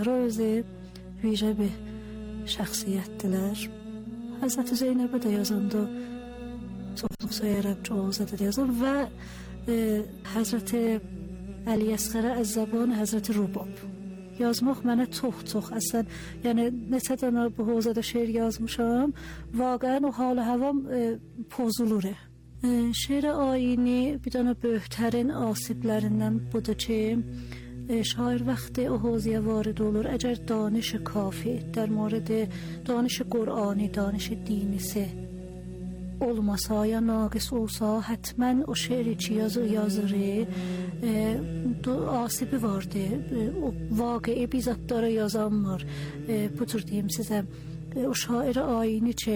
Özü vicə bir şəxsiyyətdilər. Həzrəti Zeynəbə də yazanda çoxluq sayaraq çoğuzda da yazır və Həzrəti Əli Əsqərə Əzzəban Həzrəti Rubab yazmaq mənə çox əslən, yəni neçə dənə bu hozada şeir yazmışam, vaqəən o hal həvam pozulur. Şeir ayini bir dənə böyüklərin asiblərindən budur ki, şair vəqti o hozaya varid olur. Əgər danış kafi در مورد دانش قرآنی دانش دینisi olmasa ya naqis olsa həttmən o şeiri ki yazırı asibi vardı. O vaqəi bizzatlara yazan var. Bu tür deyim sizə. O şair ayini ki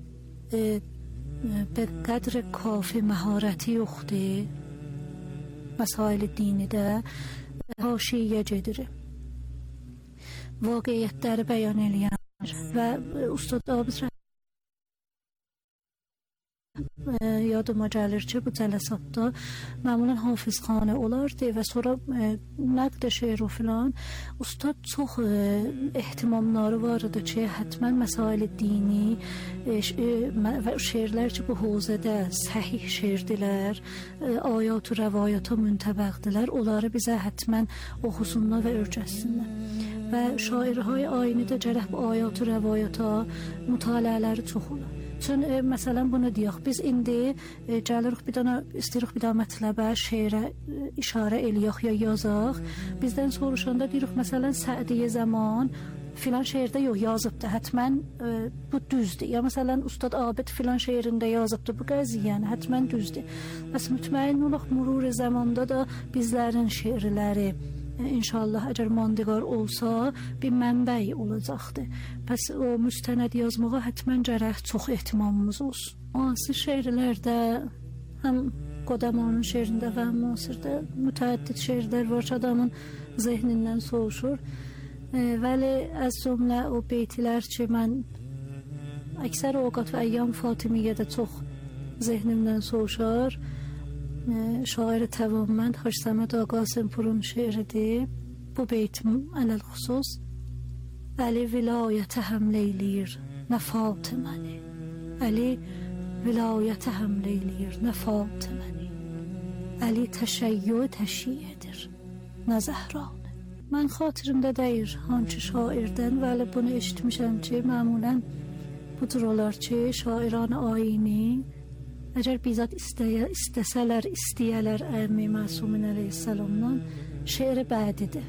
به قدر کافی مهارتی yoxdur مسائل dini də haşiyə gedir. Vaqiətləri bəyan eləyən və Ustad Abid yadıma gəlir ki, bu cələsatda məmulən hafizxanə olardı və sonra nəqd şeir o filan. Ustad çox ehtimamları var idi ki, həttmən məsail dini və şeirlər ki, bu hozədə səhih şeirdilər, ayat-ı rəvayata müntəbəqdilər, onları bizə həttmən oxusunlar və örgəsinlər. Və şairhay ayinidə gərək bu ayat-ı rəvayata mütaliələri çox olur. Çün məsələn bunu deyək, biz indi gəlirik bir dənə istəyirik bir dənə mətləbə, şeirə işarə eləyək ya yazaq. Bizdən soruşanda deyirik məsələn Sə'diyyə zaman filan şeirdə yox yazıbdı, həttmən bu düzdür. Ya məsələn Ustad Abid filan şeirində yazıbdı, bu qəziyyəni həttmən düzdür. Bəs mütməyin olaq murur zamanda da bizlərin şeirləri İnşallah əgər mandiqar olsa bir mənbəy olacaqdır. Pəs o müstənəd yazmağa həttmən gərək çox ehtimamımız olsun. Asir şeirlərdə həm Qodamanın şeirində və həm müasirdə mütəəddid şeirlər var ki, adamın zehnindən soğuşur. Vəli az cümlə o beytlər ki, mən əksər ovqat və əyyam Fatimiyyədə çox zehnimdən soğuşar. Şair təvəmmənd Hacı Səməd Ağa Qasımpurun şeiridir. Bu beytim ələl xüsus Əli vilayətə həmlə eləyir nə Fatiməni. Əli vilayətə həmlə eləyir nə Fatiməni. Əli təşəyyü təşiyyədir nə Zəhranı. Mən xatirimdə deyir hansı şairdən, vəli bunu eşitmişəm ki, məmulən budur olar ki, şairan ayini əgər bizzat istəyələr Əmmi Məsumin əleyhissalamdan şeiri bədidir.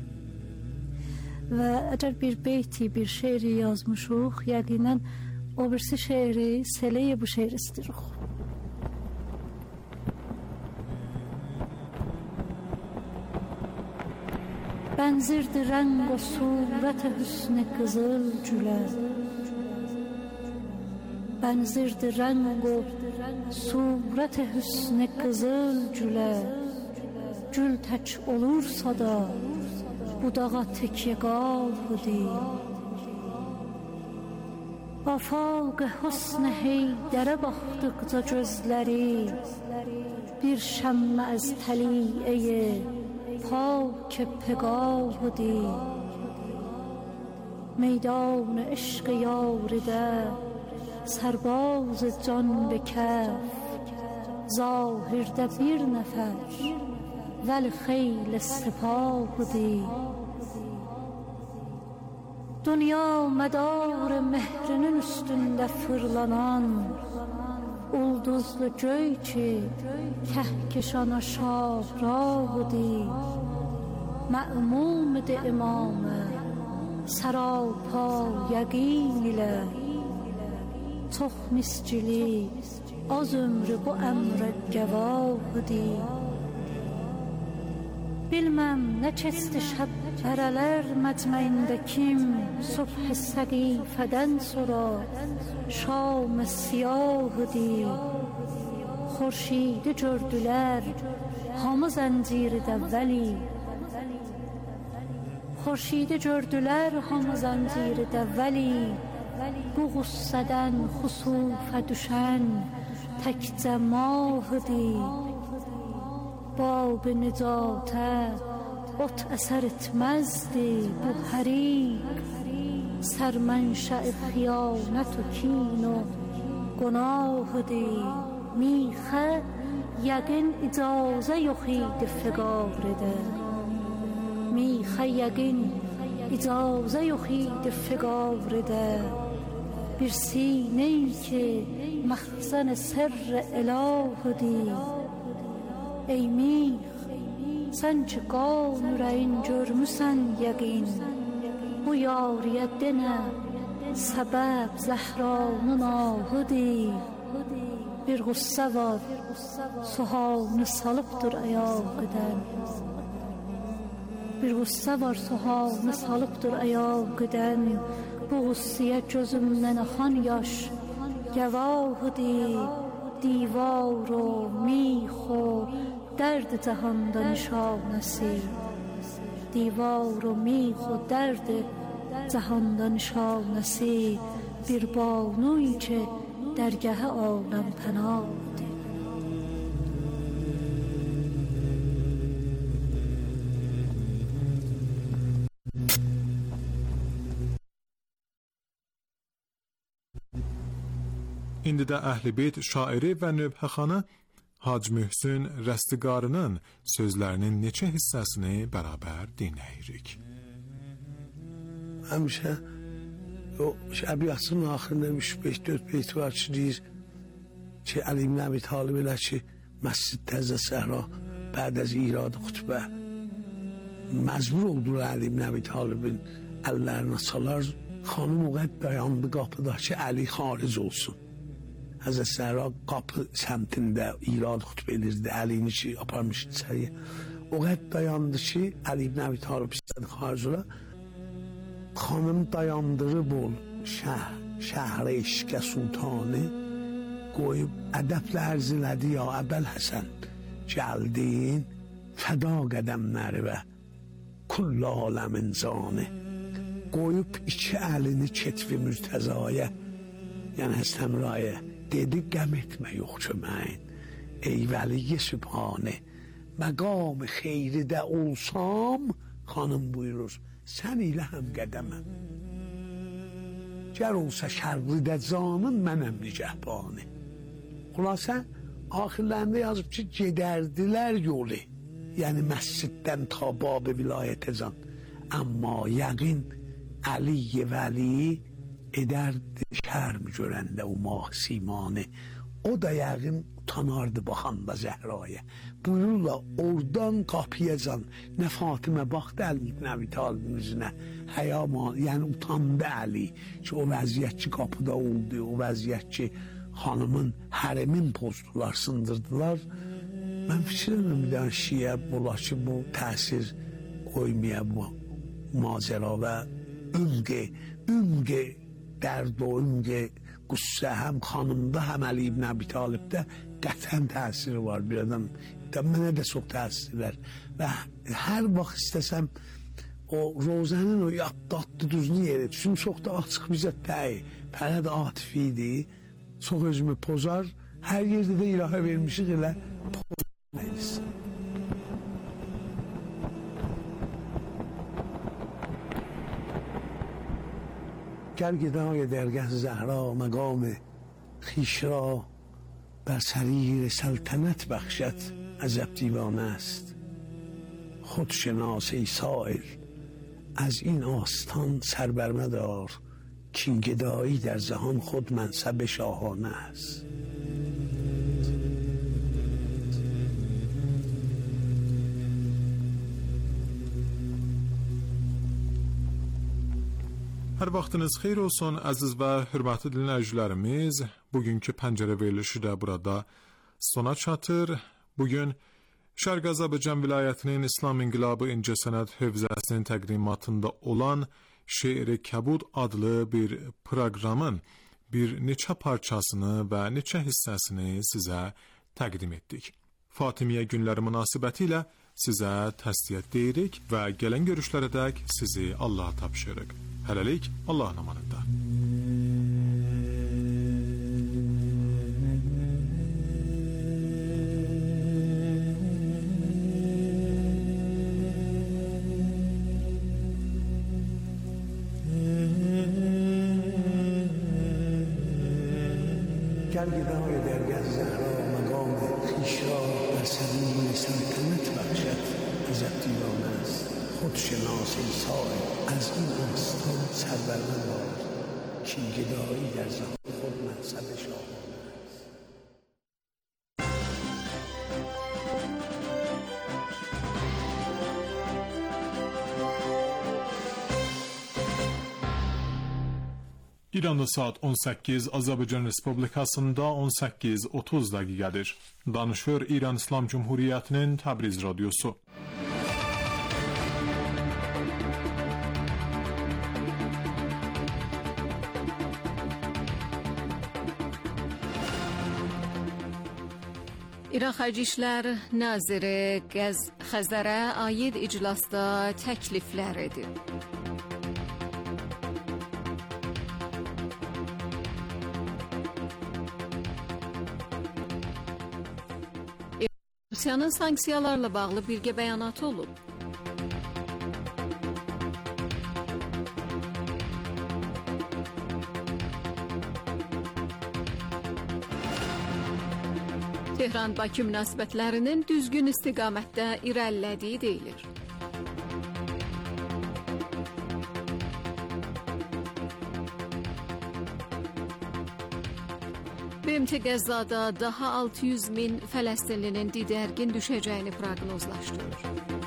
Və əgər bir beyti, bir şeiri yazmışıq, yəqinən o birisi şeiri sələyə bu şeiri istəyirik. Bənzirdir rəng o surət hüsn-i qızıl gülə. Bənzirdir rəng o surət hüsn-i qızıl gülə. Gül tək olursa da budağa tekyəgahıdır. Afaq hüsn heydərə baxdıqca gözləri bir şəmmə az təliyə pak pegahıdır. Meydan eşq yaridə سرباز جان به کف ظاهرده bir نفر ولی خیل سپاهدی. Dünya medarı mehrinin üstünde fırlanan ulduzlu göy ki kehkeşana şahrahudi. Mə'mum-idi imamı sarapa yəqin ilə. Çox miscili az ömrü bu əmrə gəvahıdır. Bilməm nə keçdi şəb bərələr məcməyində kim subh səqifədən sonra şam siyahıdır. Xurşidi gördülər hamı zənciridə vəli. Xurşidi gördülər hamı zənciridə vəli. Bu qüssədən xusufə düşən təkcə mahıdır. Bab-ı nicatə ات اثرت مزدی بو حریق سرمنشأ خیانت و کین و گناه دی میخه یگن اجازه یخید فگارده میخه یگن اجازه یخید فگارده bir siney ki mahzen sır elah di ey mich sen çıkan yüreğin görmüsen yegin bu yariyet dene sebep zehranın ahudi bir gusse var suhavını salıptır ayağıdan bir gusse var suhavını salıptır ayağıdan bu gussiyet gözümden akan yaş gevahdi divar و میخ و درد جهاندا نشانسی دیوار و میخ و درد جهاندا نشانسی bir بانویی که درگه عالم پناه دی İndi də Əhl-i-Beyt şairi və nöbhəxanı Hacı Mühsün Rəstiqarının sözlərinin neçə hissəsini bərabər dinləyirik. Həmişə o şəbiyyatın axırında 3-4 beyt var ki, deyir ki, Əli ibn Əbi Talib elə ki, Məscid Təzə Səhra bəd az irad xutbə məcbur oldular Əli ibn Əbi Talibin əllərinə salar, xanım o qədər dayandı qapıda ki, Əli xaric olsun. Həzrət Səhra qapı səmtində irad xutbə edirdi, Əlini ki, aparmışdı içəriyə. O qədər dayandı ki, Əli ibn Əbi Talib istədi xaric ola. Xanım dayandırıb ol şəhər eşqə sultanı qoyub ədəblə ərz elədi ya Əbəl Həsən gəldin fəda qədəmləri və kull aləmin zanı qoyub iki əlini ketvi mürtəzaya yəni Həsəmraya dedi qəm etmə yox köməyin ey vəliy sübhanə məqam xeyridə olsam xanım buyurur sən ilə həm qədəməm gər olsa şərridə canın mənəm nigəhbanı xülasə axirlərində yazıb ki gedərdilər yolu yəni məsciddən ta bab vilayətə can amma yəqin Əli vəli edərdi şərm görəndə o mah simanı o da yəqin utanardı baxanda Zəhraya buyururlar oradan qapıya can nə Fatimə baxdı Əli ibn Əbi Talibin üzünə həya yəni utandı Əli ki o vəziyyət ki qapıda oldu o vəziyyət ki xanımın hərəmin pozdular sındırdılar mən fikirlərim bir dənə şiyə ola ki bu təsir qoymaya bu macəra və ümqə dərd o ümqə qüssə həm xanımda həm Əli ibn Əbi Talibdə qətən təsiri var bir adam mənə də çox təsirlər və hər vaxt istəsəm o Rozənin o yaddatdı düzünü yeri çünki çox da açıq bizə təyi pərəd atifi idi çox özümü pozar hər yerdə də ilahə vermişik elə pozmayız گر گدای درگه زهرا مقام خویش را بر سریر سلطنت بخشد عجب دیوانه است خود شناس ای سائل از این آستان سر بر مدار کین گدایی در جهان خود منصب شاهانه است Hər vaxtınız xeyir olsun əziz və hörmətli dinləyicilərimiz. Bugünkü pəncərə verilişi də burada sona çatır. Bugün Şərq Azərbaycan vilayətinin İslam İnqilabı İncəsənət Hövzəsinin təqdimatında olan Şeir-i Kəbud adlı bir proqramın bir neçə parçasını və neçə hissəsini sizə təqdim etdik. Fatimiyyə günləri münasibəti ilə sizə təsdiq deyirik və gələn görüşlərədək sizi Allaha tapşırıq. Hələlik Allahın amanında. گر گدای در زهرا مقام خویش را بر سبیل سلطنت بخشد عزت دیوانه است خود شناس ای صایب از این آستان سر بر من دار که گدایی در زمان خود منصب شاهانه است. İranda saat 18, Azərbaycan Respublikasında 18:30 dəqiqədir. Danışır İran İslam Cumhuriyyətinin Təbriz radiosu. İran Xarici İşlər Naziri Xəzərə aid iclasda təkliflər edib. Rusiyanın sanksiyalarla bağlı birgə bəyanatı olub. Tehran-Bakı münasibətlərinin düzgün istiqamətdə irəlilədiyi deyilir. BMT Qəzzada daha 600 min Fələstinlinin didərgin düşəcəyini proqnozlaşdırır.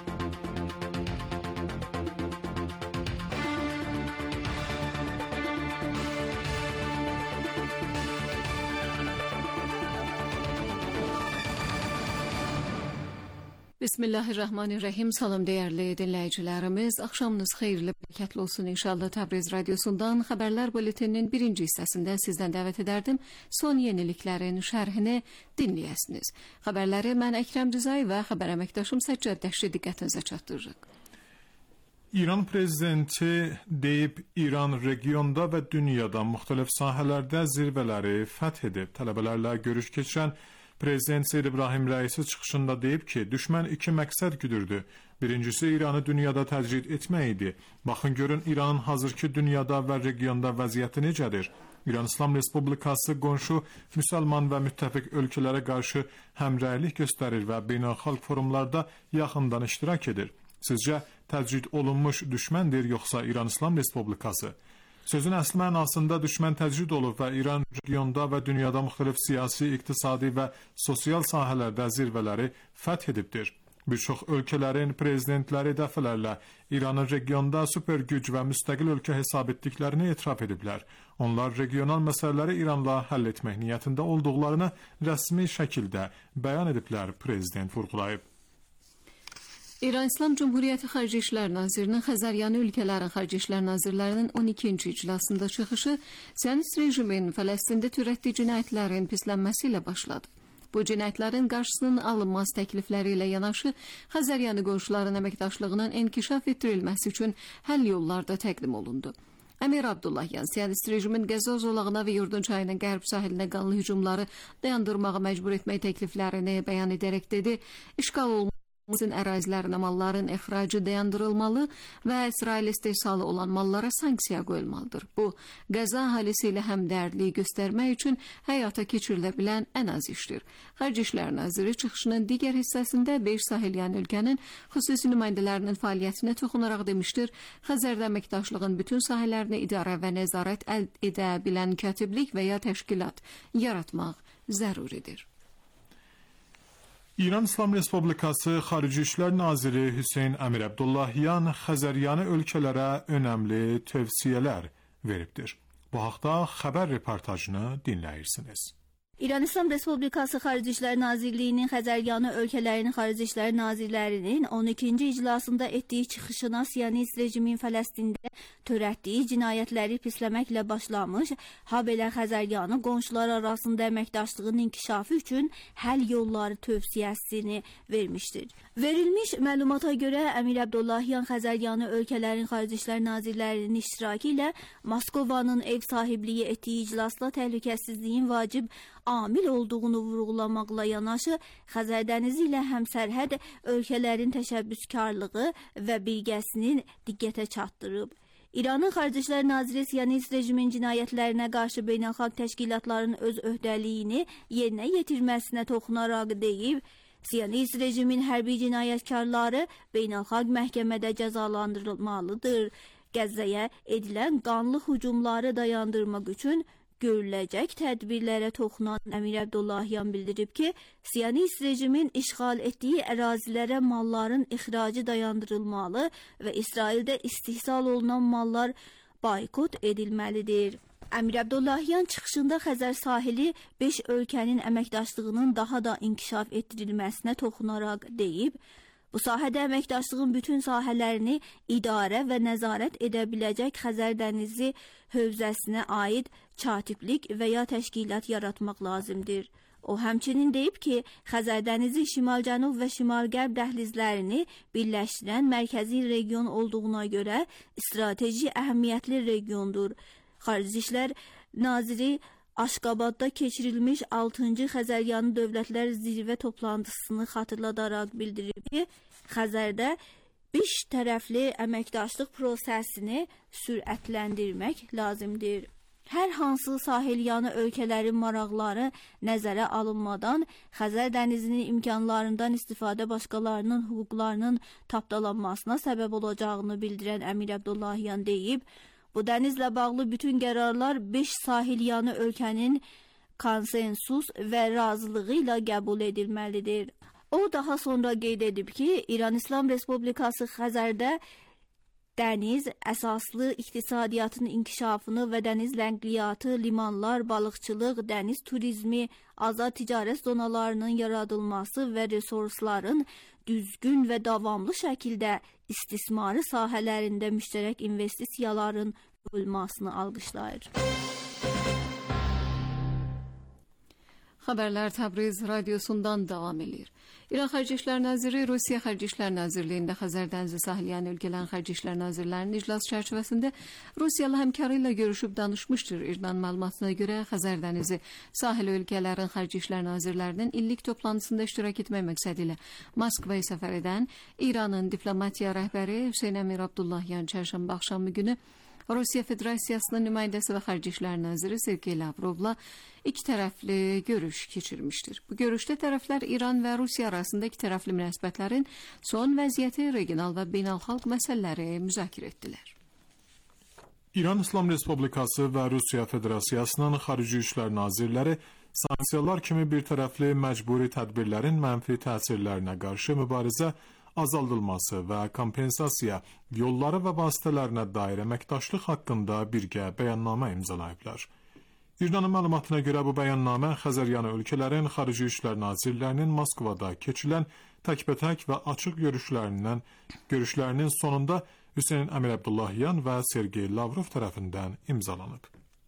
Bismillahirrahmanirrahim. Salam dəyərli dinləyicilərimiz. Axşamınız xeyirli, bərəkətli olsun inşallah. Təbriz radiosundan xəbərlər buletininin birinci hissəsində sizdən dəvət edərdim. Son yeniliklərin şərhini dinləyəsiniz. Xəbərləri mən Əkrəm Rızay və xəbər əməkdaşım Səccad Dəşri diqqətinizə çatdırırıq. İran prezidenti deyib, İran regionda və dünyada müxtəlif sahələrdə zirvələri fəth edib. Tələbələrlə görüş keçirən Prezident Seyyid İbrahim Rəisi çıxışında deyib ki, düşmən iki məqsəd güdürdü. Birincisi, İranı dünyada təcrid etmək idi. Baxın görün, İranın hazırki dünyada və regionda vəziyyəti necədir? İran İslam Respublikası qonşu müsəlman və müttəfiq ölkələrə qarşı həmrəylik göstərir və beynəlxalq forumlarda yaxından iştirak edir. Sizcə, təcrid olunmuş düşməndir, yoxsa İran İslam Respublikası? Sözün əsl mənasında düşmən təcrid olub və İran regionda və dünyada müxtəlif siyasi, iqtisadi və sosial sahələrdə zirvələri fəth edibdir. Bir çox ölkələrin prezidentləri dəfələrlə İranın regionda süper güc və müstəqil ölkə hesab etdiklərini etiraf ediblər. Onlar regional məsələləri İranla həll etmək niyyətində olduqlarını rəsmi şəkildə bəyan ediblər, prezident vurğulayıb. İran İslam Cumhuriyyəti Xarici İşlər Nazirinin Xəzəryanı ölkələrin Xarici İşlər Nazirlərinin 12-ci iclasında çıxışı Siyonist rejimin Fələstində törətdiyi cinayətlərin pislənməsi ilə başladı. Bu cinayətlərin qarşısının alınmaz təklifləri ilə yanaşı Xəzəryanı qonşuların əməkdaşlığının inkişaf etdirilməsi üçün həll yolları da təqdim olundu. Əmir Abdullahyan, Siyonist rejimin Qəzza zolağına və Yurdun çayının qərb sahilinə qanlı hücumları dayandırmağa məcbur etmək təkliflərini bəyan edərək dedi, işğal olunmuş ərazilərinə malların ixracı dayandırılmalı və İsrail istehsalı olan mallara sanksiya qoyulmalıdır. Bu, Qəzza əhalisi ilə həmdərliyi göstərmək üçün həyata keçirilə bilən ən az işdir. Xarici İşlər Naziri çıxışının digər hissəsində 5 sahilyan ölkənin xüsusi nümayəndələrinin fəaliyyətinə toxunaraq demişdir, Xəzərdə əməkdaşlığın bütün sahələrini idarə və nəzarət edə bilən katiblik və ya təşkilat yaratmaq zəruridir. İran İslam Respublikası Xarici İşlər Naziri Hüseyn Əmir Abdullahyan Xəzəryanı ölkələrə önəmli tövsiyələr veribdir. Bu haqda xəbər reportajını dinləyirsiniz. İran İslam Respublikası Xarici İşlər Nazirliyinin Xəzəryanı ölkələrin Xarici İşlər Nazirlərinin 12-ci iclasında etdiyi çıxışına Siyonist rejimin Fələstində törətdiyi cinayətləri pisləməklə başlamış, habelə Xəzəryanı qonşular arasında əməkdaşlığın inkişafı üçün həll yolları tövsiyəsini vermişdir. Verilmiş məlumata görə Əmir Abdullahyan Xəzəryanı ölkələrin Xarici İşlər Nazirlərinin iştirakı ilə Moskovanın ev sahibliyi etdiyi iclasla təhlükəsizliyin vacib amil olduğunu vurğulamaqla yanaşı, Xəzər dənizi ilə həmsərhəd ölkələrin təşəbbüskarlığı və birgəsinin diqqətə çatdırıb. İranın Xarici İşlər Naziri Siyonist rejimin cinayətlərinə qarşı beynəlxalq təşkilatların öz öhdəliyini yerinə yetirməsinə toxunaraq deyib, Siyonist rejimin hərbi cinayətkarları beynəlxalq məhkəmədə cəzalandırılmalıdır. Qəzzəyə edilən qanlı hücumları dayandırmaq üçün görüləcək tədbirlərə toxunan Əmir Əbdullahyan bildirib ki, Siyonist rejimin işğal etdiyi ərazilərə malların ixracı dayandırılmalı və İsraildə istehsal olunan mallar boykot edilməlidir. Əmir Əbdullahyan çıxışında Xəzər sahili 5 ölkənin əməkdaşlığının daha da inkişaf etdirilməsinə toxunaraq deyib, bu sahədə əməkdaşlığın bütün sahələrini idarə və nəzarət edə biləcək Xəzər dənizi hövzəsinə aid çatiblik və ya təşkilat yaratmaq lazımdır. O həmçinin deyib ki, Xəzər dənizi şimal-cənub və şimal-qərb dəhlizlərini birləşdirən mərkəzi region olduğuna görə strateji əhəmiyyətli regiondur. Xarici İşlər Naziri Aşqabadda keçirilmiş 6-cı Xəzəryanı Dövlətlər Zirvə toplantısını xatırladaraq bildirib ki, Xəzərdə 5 tərəfli əməkdaşlıq prosesini sürətləndirmək lazımdır. Hər hansı sahilyanı ölkələrin maraqları nəzərə alınmadan Xəzər dənizinin imkanlarından istifadə başqalarının hüquqlarının tapdalanmasına səbəb olacağını bildirən Əmir Əbdullahyan deyib, bu dənizlə bağlı bütün qərarlar 5 sahilyanı ölkənin konsensus və razılığı ilə qəbul edilməlidir. O daha sonra qeyd edib ki, İran İslam Respublikası Xəzərdə dəniz əsaslı iqtisadiyyatın inkişafını və dəniz nəqliyyatı, limanlar, balıqçılıq, dəniz turizmi, azad ticarət zonalarının yaradılması və resursların düzgün və davamlı şəkildə istismarı sahələrində müştərək investisiyaların olmasını alqışlayır. Xəbərlər Təbriz radiosundan davam edir. İran Xarici İşlər Naziri Rusiya Xarici İşlər Nazirliyində Xəzər dənizi sahilyanı ölkələrin Xarici İşlər Nazirlərinin iclası çərçivəsində Rusiyalı həmkarı ilə görüşüb danışmışdır. İran məlumatına görə Xəzər dənizi sahili ölkələrin Xarici İşlər Nazirlərinin illik toplantısında iştirak etmək məqsədi ilə Moskvaya səfər edən İranın diplomatiya rəhbəri Hüseyn Əmir Abdullahyan çərşənbə axşamı günü Rusiya Federasiyasının nümayəndəsi və Xarici İşlər Naziri Sergey Lavrovla iki tərəfli görüş keçirmişdir. Bu görüşdə tərəflər İran və Rusiya arasında iki tərəfli münasibətlərin son vəziyyəti, regional və beynəlxalq məsələləri müzakirə etdilər. İran İslam Respublikası və Rusiya Federasiyasının Xarici İşlər Nazirləri sanksiyalar kimi bir tərəfli məcburi tədbirlərin mənfi təsirlərinə qarşı mübarizə azaldılması və kompensasiya yolları və vasitələrinə dair əməkdaşlıq haqqında birgə bəyannamə imzalayıblar. İranın məlumatına görə bu bəyannamə Xəzəryanı ölkələrin Xarici İşlər Nazirlərinin Moskvada keçilən təkbətək və açıq görüşlərinin sonunda Hüseyn Əmir Əbdullahyan və Sergey Lavrov tərəfindən imzalanıb.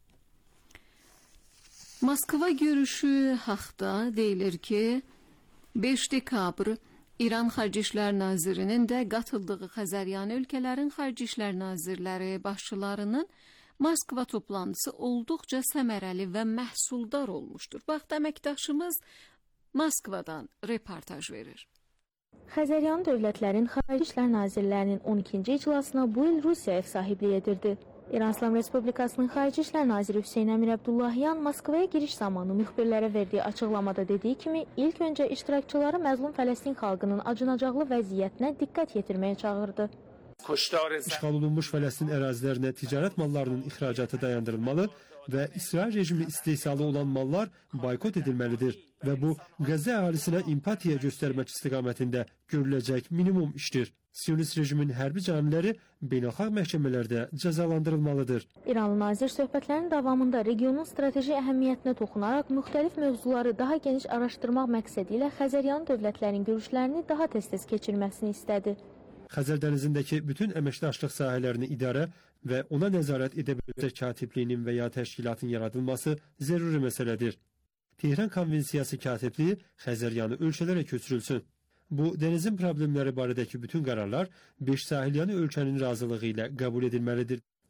Moskva görüşü haqda deyilir ki, 5 dekabr İran Xarici İşlər Nazirinin də qatıldığı Xəzəryanı ölkələrin Xarici İşlər Nazirləri başçılarının Moskva toplantısı olduqca səmərəli və məhsuldar olmuşdur. Vaxt əməkdaşımız Moskvadan reportaj verir. Xəzəryanı dövlətlərin Xarici İşlər Nazirlərinin 12-ci iclasına bu il Rusiya ev sahibliyi edirdi. İran İslam Respublikasının Xarici İşlər Naziri Hüseyn Əmir Əbdullahyan Moskvaya giriş zamanı müxbirlərə verdiyi açıqlamada dediyi kimi, ilk öncə iştirakçıları məzlum Fələstin xalqının acınacaqlı vəziyyətinə diqqət yetirməyə çağırdı. İşğal olunmuş Fələstin ərazilərinə ticarət mallarının ixracatı dayandırılmalı və İsrail rejimi istehsalı olan mallar boykot edilməlidir və bu Qəzza əhalisinə empatiya göstərmək istiqamətində görüləcək minimum işdir. Siyonist rejimin hərbi caniləri beynəlxalq məhkəmələrdə cəzalandırılmalıdır. İranlı nazir söhbətlərin davamında regionun strateji əhəmiyyətinə toxunaraq müxtəlif mövzuları daha geniş araşdırmaq məqsədi ilə Xəzəryanı dövlətlərin görüşlərini daha tez-tez keçirməsini istədi. Xəzər dənizindəki bütün əməkdaşlıq sahələrini idarə və ona nəzarət edə biləcək katibliyin və ya təşkilatın yaradılması zəruri məsələdir. Tehran Konvensiyası katibliyi Xəzəryanı ölkələrə köçürülsün. Bu, dənizin problemləri barədəki bütün qərarlar 5 sahilyanı ölkənin razılığı ilə qəbul edilməlidir.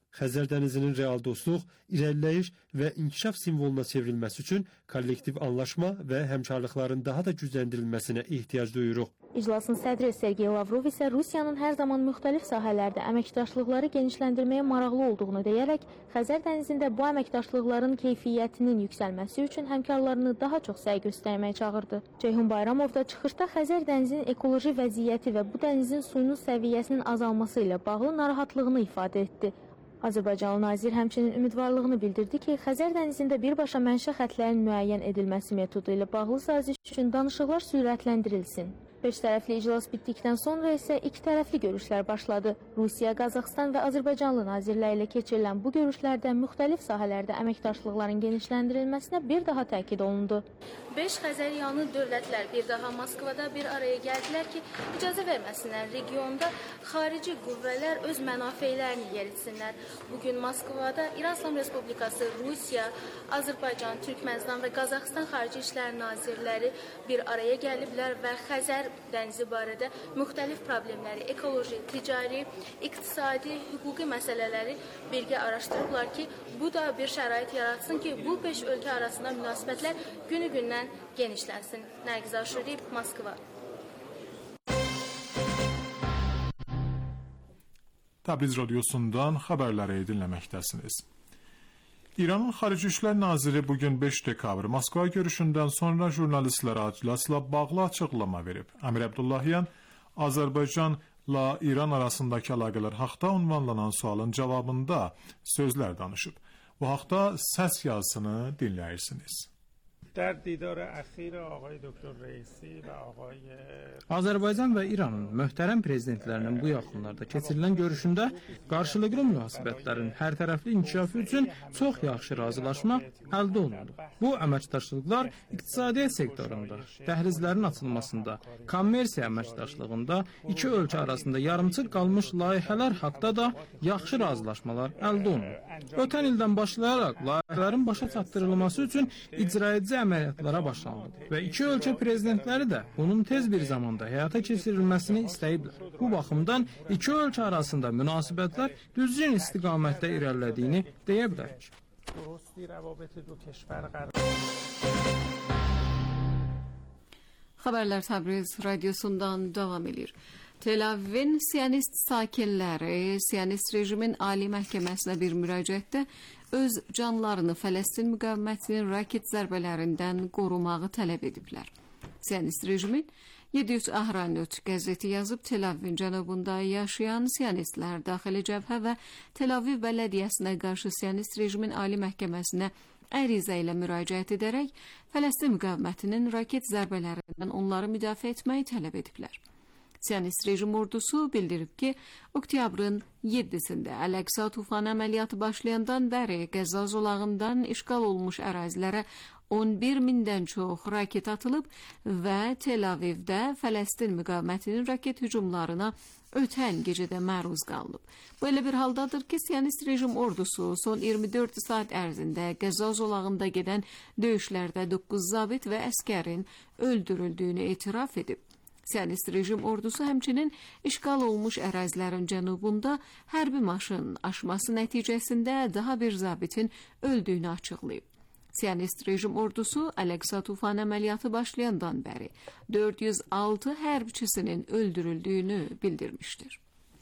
Xəzər dənizinin real dostluq, irəliləyiş və inkişaf simvoluna çevrilməsi üçün kollektiv anlaşma və həmkarlıqların daha da gücləndirilməsinə ehtiyac duyuruq. İclasın sədri Sergey Lavrov isə Rusiyanın hər zaman müxtəlif sahələrdə əməkdaşlıqları genişləndirməyə maraqlı olduğunu deyərək, Xəzər dənizində bu əməkdaşlıqların keyfiyyətinin yüksəlməsi üçün həmkarlarını daha çox səy göstərməyə çağırdı. Ceyhun Bayramov da çıxışda Xəzər dənizinin ekoloji vəziyyəti və bu dənizin suyunun səviyyəsinin azalması ilə bağlı narahatlığını ifadə etdi. Azərbaycanlı nazir həmçinin ümidvarlığını bildirdi ki, Xəzər dənizində birbaşa mənşə xəttlərinin müəyyən edilməsi metodu ilə bağlı saziş üçün danışıqlar sürətləndirilsin. 5 tərəfli iclas bitdikdən sonra isə 2 tərəfli görüşlər başladı. Rusiya, Qazaxıstan və Azərbaycanlı nazirləri ilə keçirilən bu görüşlərdə müxtəlif sahələrdə əməkdaşlıqların genişləndirilməsinə bir daha təkid olundu. 5 Xəzəryanı dövlətlər bir daha Moskvada bir araya gəldilər ki, icazə verməsinlər regionda xarici qüvvələr öz mənafeylərini yeritsinlər. Bugün Moskvada İran İslam Respublikası, Rusiya, Azərbaycan, Türkmənistan və Qazaxıstan Xarici İşlər nazirləri bir araya gəliblər və Xəzər dənizi barədə müxtəlif problemləri, ekoloji, ticari, iqtisadi, hüquqi məsələləri birgə araşdırıblar ki, bu da bir şərait yaratsın ki, bu 5 ölkə arasında münasibətlər günü-gündən genişlənsin. Nərgiz Aşurib, Moskva. Təbriz radiosundan xəbərləri dinləməkdəsiniz. İranın Xarici İşlər Naziri bugün 5 dekabr Moskva görüşündən sonra jurnalistlərə iclasla bağlı açıqlama verib. Əmir Əbdullahyan Azərbaycanla İran arasındakı əlaqələr haqda ünvanlanan sualın cavabında sözlər danışıb. Bu haqda səs yazısını dinləyirsiniz. Azərbaycan və İranın möhtərəm prezidentlərinin bu yaxınlarda keçirilən görüşündə qarşılıqlı münasibətlərin hərtərəfli inkişafı üçün çox yaxşı razılaşma əldə olundu. Bu əməkdaşlıqlar iqtisadiyyat sektorunda, dəhlizlərin açılmasında, kommersiya əməkdaşlığında, iki ölkə arasında yarımçıq qalmış layihələr haqda da yaxşı razılaşmalar əldə olundu. Ötən ildən başlayaraq layihələrin başa çatdırılması üçün icraedici əməliyyatlara başlanıldı və iki ölkə prezidentləri də bunun tez bir zamanda həyata keçirilməsini istəyiblər. Bu baxımdan iki ölkə arasında münasibətlər düzgün istiqamətdə irəlilədiyini deyə bilərik. Xəbərlər Təbriz radiosundan davam edir. Tel Avivin Siyonist sakinləri Siyonist rejimin Ali Məhkəməsinə bir müraciətdə öz canlarını Fələstin müqavimətinin raket zərbələrindən qorumağı tələb ediblər. Siyonist rejimin 700 Ahranot qəzeti yazıb Tel Avivin cənubunda yaşayan siyonistlər daxili cəbhə və Tel Aviv bələdiyyəsinə qarşı Siyonist rejimin Ali Məhkəməsinə ərizə ilə müraciət edərək Fələstin müqavimətinin raket zərbələrindən onları müdafiə etməyi tələb ediblər. Siyonist rejim ordusu bildirib ki, oktyabrın 7-sində Əl-Əqsa tufanı əməliyyatı başlayandan bəri Qəzza zolağından işğal olmuş ərazilərə 11 mindən çox raket atılıb və Tel Avivdə Fələstin müqavimətinin raket hücumlarına ötən gecədə məruz qalınıb. Bu elə bir haldadır ki, Siyonist rejim ordusu son 24 saat ərzində Qəzza zolağında gedən döyüşlərdə 9 zabit və əskərin öldürüldüyünü etiraf edib. Siyonist rejim ordusu həmçinin işğal olmuş ərazilərin cənubunda hərbi maşın aşması nəticəsində daha bir zabitin öldüyünü açıqlayıb. Siyonist rejim ordusu Əl-Əqsa tufanı əməliyyatı başlayandan bəri 406 hərbçisinin öldürüldüyünü bildirmişdir.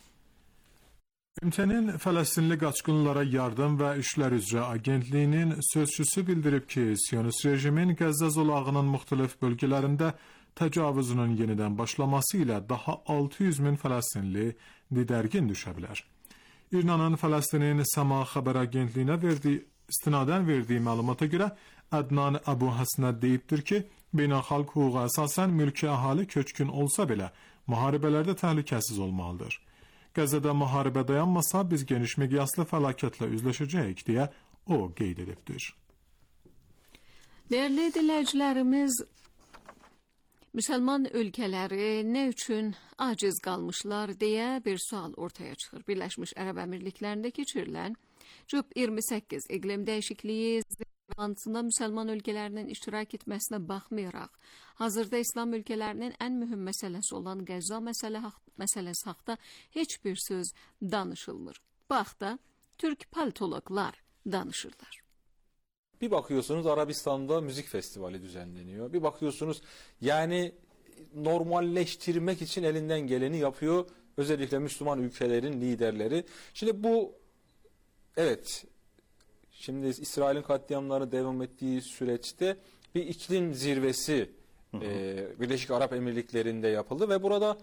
BMT-nin Fələstinli qaçqınlara yardım və işlər üzrə agentliyinin sözçüsü bildirib ki, Siyonist rejimin Qəzza zolağının müxtəlif bölgələrində təcavüzünün yenidən başlaması ilə daha 600 min Fələstinli didərgin düşə bilər. İranın Fələstinin Səma xəbər agentliyinə istinadən verdiyi məlumata görə Ədnan Əbu Həsnə deyibdir ki, beynəlxalq hüquqa əsasən mülki əhali köçkün olsa belə müharibələrdə təhlükəsiz olmalıdır. Qəzzada müharibə dayanmasa biz geniş miqyaslı fəlakətlə üzləşəcəyik deyə o qeyd edibdir. Dəyərli dinləyicilərimiz, müsəlman ölkələri nə üçün aciz qalmışlar deyə bir sual ortaya çıxır. Birləşmiş Ərəb Əmirliklərində keçirilən COP28 iqlim dəyişikliyi zirvəsində müsəlman ölkələrinin iştirak etməsinə baxmayaraq, hazırda İslam ölkələrinin ən mühüm məsələsi olan Qəzza məsələsi haqda heç bir söz danışılmır. Bu haqda Türk politologlar danışırlar. Bir bakıyorsunuz Arabistan'da müzik festivali düzenleniyor. Bir bakıyorsunuz yani normalleştirmek için elinden geleni yapıyor. Özellikle Müslüman ülkelerin liderleri. Şimdi bu evet şimdi İsrail'in katliamları devam ettiği süreçte bir iklim zirvesi Birleşik Arap Emirlikleri'nde yapıldı ve burada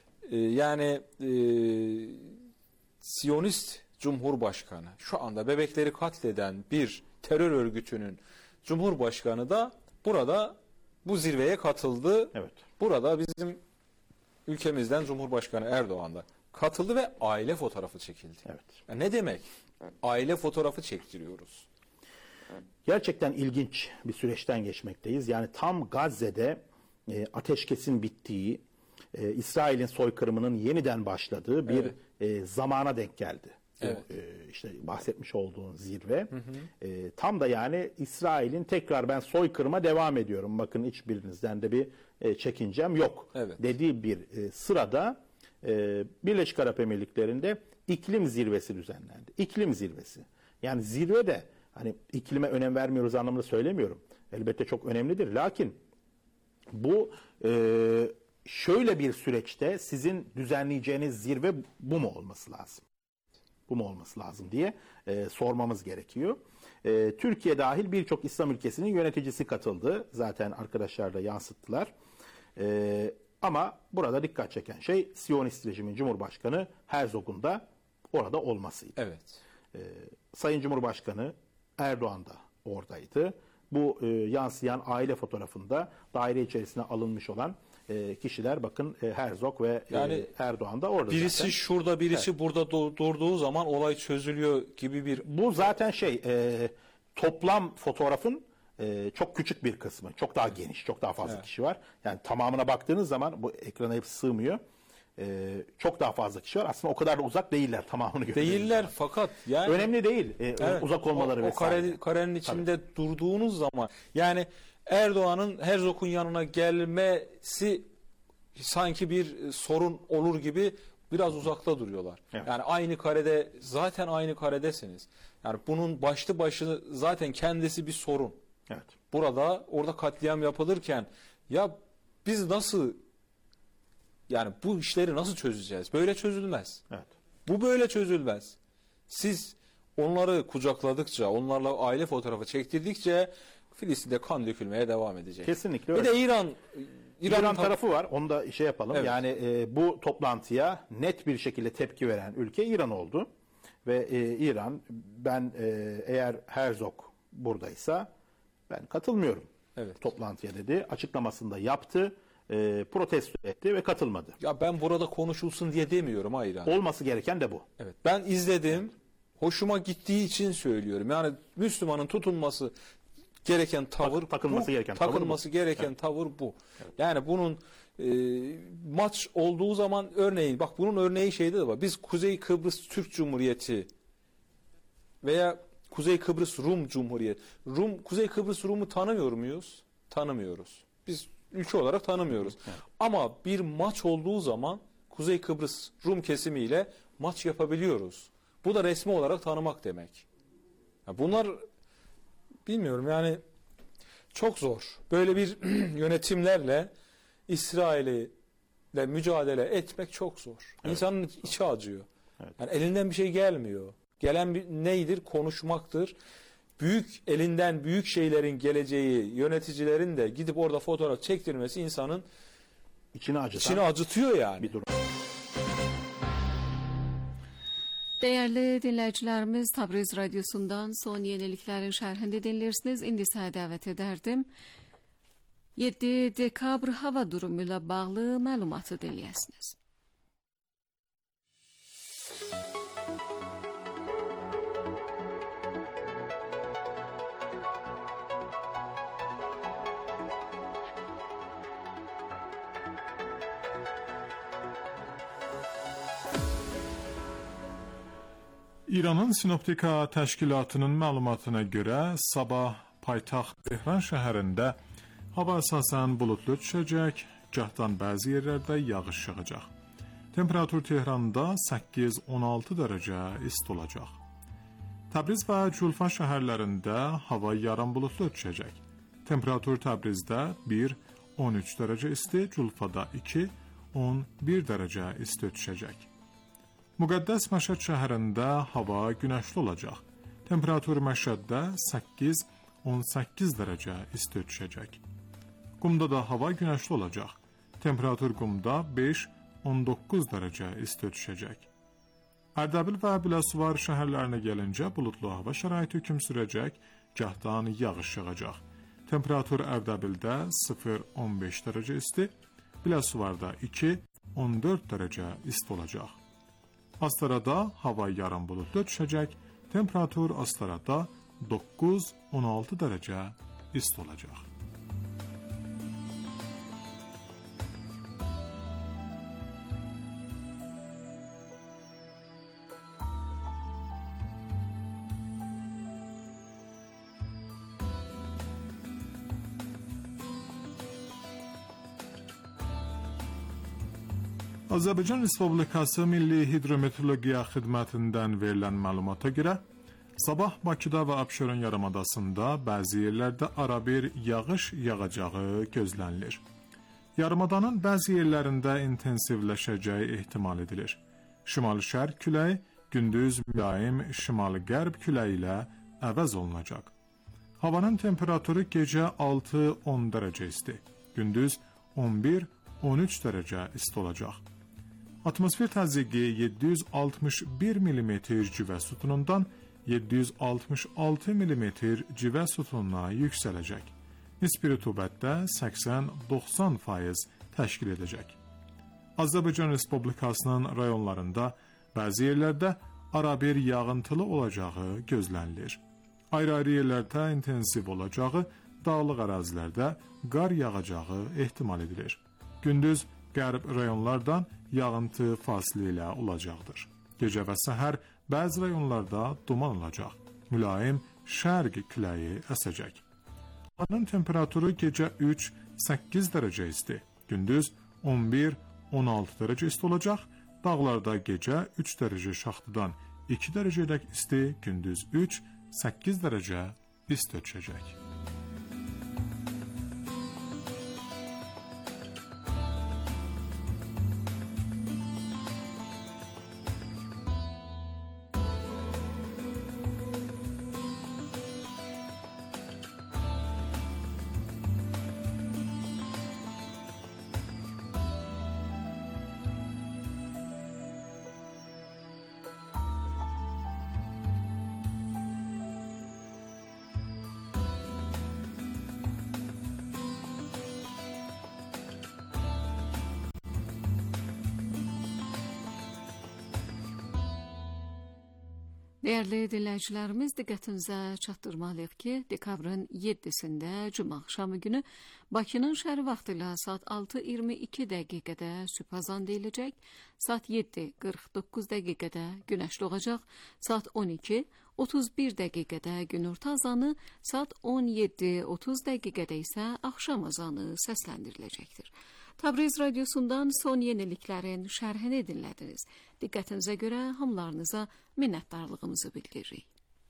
Siyonist Cumhurbaşkanı şu anda bebekleri katleden bir terör örgütünün Cumhurbaşkanı da burada bu zirveye katıldı. Evet. Burada bizim ülkemizden Cumhurbaşkanı Erdoğan da katıldı ve aile fotoğrafı çekildi. Evet. Ya ne demek? Aile fotoğrafı çektiriyoruz. Gerçekten ilginç bir süreçten geçmekteyiz. Yani tam Gazze'de ateşkesin bittiği, İsrail'in soykırımının yeniden başladığı bir zamana denk geldi. Evet. İşte bahsetmiş olduğun zirve. Tam da yani İsrail'in tekrar ben soykırıma devam ediyorum. Bakın hiçbirinizden de bir çekincem yok. Evet. Dediği bir sırada Birleşik Arap Emirlikleri'nde iklim zirvesi düzenlendi. İklim zirvesi. Yani zirve de hani iklime önem vermiyoruz anlamında söylemiyorum. Elbette çok önemlidir. Lakin bu şöyle bir süreçte sizin düzenleyeceğiniz zirve bu mu olması lazım? Bu mu olması lazım diye sormamız gerekiyor. Türkiye dahil birçok İslam ülkesinin yöneticisi katıldı. Zaten arkadaşlar da yansıttılar. Ama burada dikkat çeken şey Siyonist rejimin Cumhurbaşkanı Herzog'un da orada olmasıydı. Evet. Sayın Cumhurbaşkanı Erdoğan da oradaydı. Bu yansıyan aile fotoğrafında daire içerisine alınmış olan kişiler bakın Herzog ve yani Erdoğan da orada. Birisi zaten. Şurada birisi burada durduğu zaman olay çözülüyor gibi bir... Bu zaten toplam fotoğrafın çok küçük bir kısmı. Çok daha geniş, çok daha fazla kişi var. Yani tamamına baktığınız zaman bu ekrana hepsi sığmıyor. Çok daha fazla kişi var. Aslında o kadar da uzak değiller tamamını gördüğünüz Değiller zaman. fakat yani... Önemli değil uzak olmaları vesaire. O karenin içinde durduğunuz zaman yani Erdoğan'ın Herzog'un yanına gelmesi sanki bir sorun olur gibi biraz uzakta duruyorlar. Evet. Yani aynı karede zaten aynı karedesiniz. Yani bunun başlı zaten kendisi bir sorun. Evet. Orada katliam yapılırken ya biz nasıl yani bu işleri nasıl çözeceğiz? Böyle çözülmez. Evet. Bu böyle çözülmez. Siz onları kucakladıkça, onlarla aile fotoğrafı çektirdikçe Filistin'de kan dökülmeye devam edecek. Kesinlikle öyle. Bir de İran tarafı var. Onu da yapalım. Evet. Yani bu toplantıya net bir şekilde tepki veren ülke İran oldu. Ve İran ben eğer Herzog buradaysa ben katılmıyorum. Evet. Toplantıya dedi. Açıklamasını da yaptı. Protesto etti ve katılmadı. Ya ben burada konuşulsun diye demiyorum hayır. Olması gereken de bu. Evet. Ben izledim. Hoşuma gittiği için söylüyorum. Yani Müslümanın tutunması gereken tavır takılması gereken tavır bu. Evet. Yani bunun maç olduğu zaman örneğin bak bunun örneği şeyde de var. Biz Kuzey Kıbrıs Türk Cumhuriyeti veya Kuzey Kıbrıs Rum Cumhuriyeti. Kuzey Kıbrıs Rum'u tanımıyor muyuz? Tanımıyoruz. Biz ülke olarak tanımıyoruz. Evet. Ama bir maç olduğu zaman Kuzey Kıbrıs Rum kesimiyle maç yapabiliyoruz. Bu da resmi olarak tanımak demek. Ya bunlar bilmiyorum yani çok zor. Böyle bir yönetimlerle İsrail'le mücadele etmek çok zor. Evet. İnsanın içi acıyor. Evet. Yani elinden bir şey gelmiyor. Gelen neydir? Konuşmaktır. Elinden büyük şeylerin geleceği yöneticilerin de gidip orada fotoğraf çektirmesi insanın içini acıtıyor yani. Bir durum. Değerli dinleyicilerimiz, Tabriz Radyosu'ndan son yeniliklerin şerhini dinlersiniz. İndi size davet ederdim. 7 dekabr hava durumuyla bağlı məlumatı dinleyesiniz. İranın Sinoptika Təşkilatının məlumatına görə sabah paytaxt Tehran şəhərində hava əsasən bulutlu düşəcək, gahdan bəzi yerlərdə yağış yağacaq. Temperatur Tehranda 8-16 dərəcə isti olacaq. Təbriz və Culfan şəhərlərində hava yarım bulutlu düşəcək. Temperatur Təbrizdə 1-13 dərəcə isti, Culfada 2-11 dərəcə isti düşəcək. Müqəddəs Məşəd şəhərində hava günəşli olacaq. Temperatur Məşəddə 8-18 dərəcə isti düşəcək. Qumda da hava günəşli olacaq. Temperatur Qumda 5-19 dərəcə isti düşəcək. Ərdəbil və Biləsuvar şəhərlərinə gəlincə bulutlu hava şəraiti hökm sürəcək, gahdan yağış yağacaq. Temperatur Ərdəbildə 0-15 dərəcə isti, Biləsuvarda 2-14 dərəcə isti olacaq. Astarada hava yarım bulutlu düşəcək, temperatur Astarada 9-16 dərəcə isti olacaq. Azərbaycan Respublikası Milli Hidrometeorologiya Xidmətindən verilən məlumata görə, sabah Bakıda və Abşeron yarımadasında bəzi yerlərdə arabir yağış yağacağı gözlənilir. Yarımadanın bəzi yerlərində intensivləşəcəyi ehtimal edilir. Şimal-şərq küləyi gündüz mülayim şimal-qərb küləyi ilə əvəz olunacaq. Havanın temperaturu gecə 6-10 dərəcə isti, gündüz 11-13 dərəcə isti olacaq. Atmosfer təzyiqi 761 mm civə sütunundan 766 mm civə sütununa yüksələcək. Nisbi rütubətdə 80-90% təşkil edəcək. Azərbaycan Respublikasının rayonlarında bəzi yerlərdə arabir yağıntılı olacağı gözlənilir. Ayrı-ayrı yerlərdə intensiv olacağı, dağlıq ərazilərdə qar yağacağı ehtimal edilir. Gündüz qərb rayonlardan yağıntı fasilə ilə olacaqdır. Gecə və səhər bəzi rayonlarda duman olacaq. Mülayim şərq küləyi əsəcək. Havanın temperaturu gecə 3-8 dərəcə isti, gündüz 11-16 dərəcə isti olacaq. Dağlarda gecə 3 dərəcə şaxtadan 2 dərəcədək isti, gündüz 3-8 dərəcə isti düşəcək. Değerli dinləyicilərimiz, diqqətinizə çatdırmalıyıq ki, dekabrın 7-sində Cuma axşamı günü Bakının şəhəri vaxtı ilə saat 6:22 dəqiqədə sübh azan deyiləcək, saat 7:49 dəqiqədə günəşli olacaq, saat 12:31 dəqiqədə günorta azanı, saat 17:30 dəqiqədə isə axşam azanı səsləndiriləcəkdir. Təbriz Radyosu'ndan son yeniliklərin şərhini dinlədiniz. Diqqətinizə görə hamılarınıza minnətdarlığımızı bildiririk.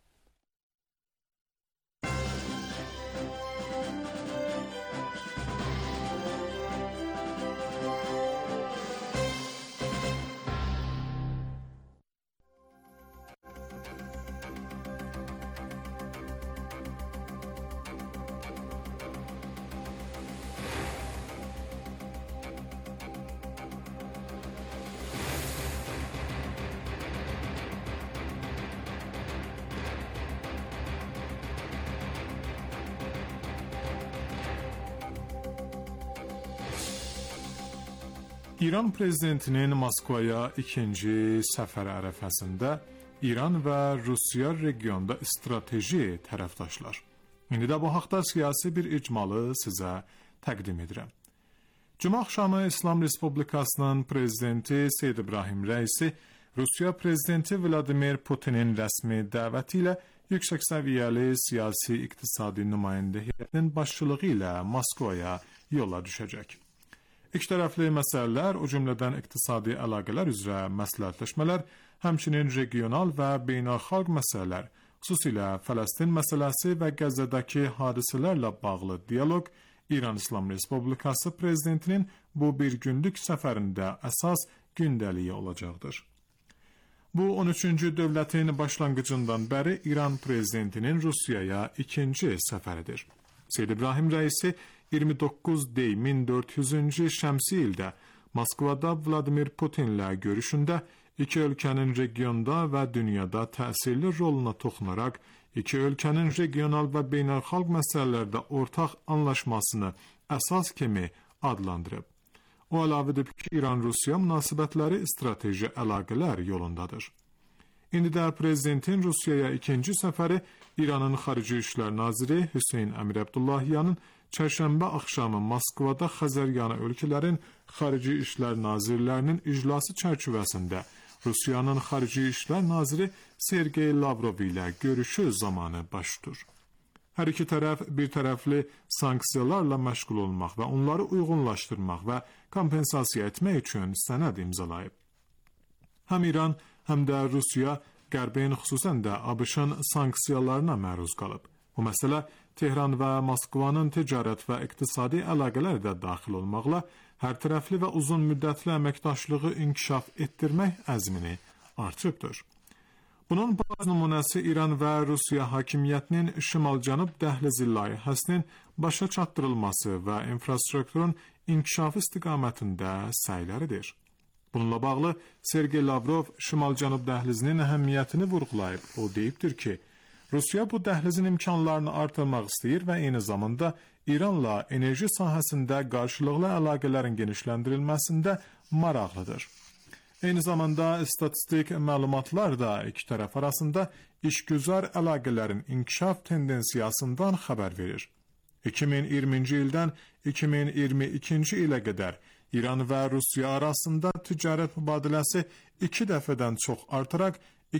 İran prezidentinin Moskvaya ikinci səfər ərəfəsində İran və Rusiya regionda strateji tərəfdaşlar. İndi də bu haqda siyasi bir icmalı sizə təqdim edirəm. Cuma axşamı İslam Respublikasının prezidenti Seyyid İbrahim Rəisi Rusiya prezidenti Vladimir Putinin rəsmi dəvəti ilə yüksək səviyyəli siyasi iqtisadi nümayəndə heyətinin başçılığı ilə Moskvaya yola düşəcək. İkitərəfli məsələlər, o cümlədən iqtisadi əlaqələr üzrə məsləhətləşmələr, həmçinin regional və beynəlxalq məsələlər, xüsusilə Fələstin məsələsi və Qəzzədəki hadisələrlə bağlı dialoq İran İslam Respublikası prezidentinin bu bir günlük səfərində əsas gündəliyi olacaqdır. Bu 13-cü dövlətin başlanğıcından bəri İran prezidentinin Rusiyaya ikinci səfəridir. Seyyid İbrahim rəisi 29 dey 1400-cü şəmsi ildə Moskvada Vladimir Putinlə görüşündə iki ölkənin regionda və dünyada təsirli roluna toxunaraq iki ölkənin regional və beynəlxalq məsələlərdə ortaq anlaşmasını əsas kimi adlandırıb. O əlavə edib ki, İran-Rusiya münasibətləri strateji əlaqələr yolundadır. İndi də prezidentin Rusiyaya ikinci səfəri İranın Xarici İşlər Naziri Hüseyn Əmir Əbdullahyanın çərşənbə axşamı Moskvada Xəzəryanı ölkələrin Xarici İşlər Nazirlərinin iclası çərçivəsində Rusiyanın Xarici İşlər Naziri Sergey Lavrov ilə görüşü zamanı baş tutur. Hər iki tərəf bir tərəfli sanksiyalarla məşğul olmaq və onları uyğunlaşdırmaq və kompensasiya etmək üçün sənəd imzalayıb. Həm İran, həm də Rusiya Qərbin, xüsusən də ABŞ-ın sanksiyalarına məruz qalıb. Bu məsələ Tehran və Moskvanın ticarət və iqtisadi əlaqələri də daxil olmaqla hər tərəfli və uzun müddətli əməkdaşlığı inkişaf etdirmək əzmini artırıbdır. Bunun baz nümunəsi İran və Rusiya hakimiyyətinin Şimal-Cənub dəhlizi layihəsinin başa çatdırılması və infrastrukturun inkişafı istiqamətində səyləridir. Bununla bağlı Sergey Lavrov Şimal-Cənub dəhlizinin əhəmiyyətini vurğulayıb. O deyibdir ki, Rusiya bu dəhlizin imkanlarını artırmaq istəyir və eyni zamanda İranla enerji sahəsində qarşılıqlı əlaqələrin genişləndirilməsində maraqlıdır. Eyni zamanda statistik məlumatlar da iki tərəf arasında işgüzar əlaqələrin inkişaf tendensiyasından xəbər verir. 2020-ci ildən 2022-ci ilə qədər İran və Rusiya arasında ticarət mübadiləsi 2 dəfədən çox artaraq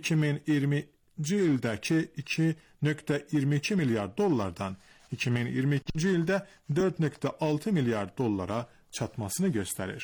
2020-ci ildəki 2,22 milyard dollardan 2022-ci ildə 4,6 milyard dollara çatmasını göstərir.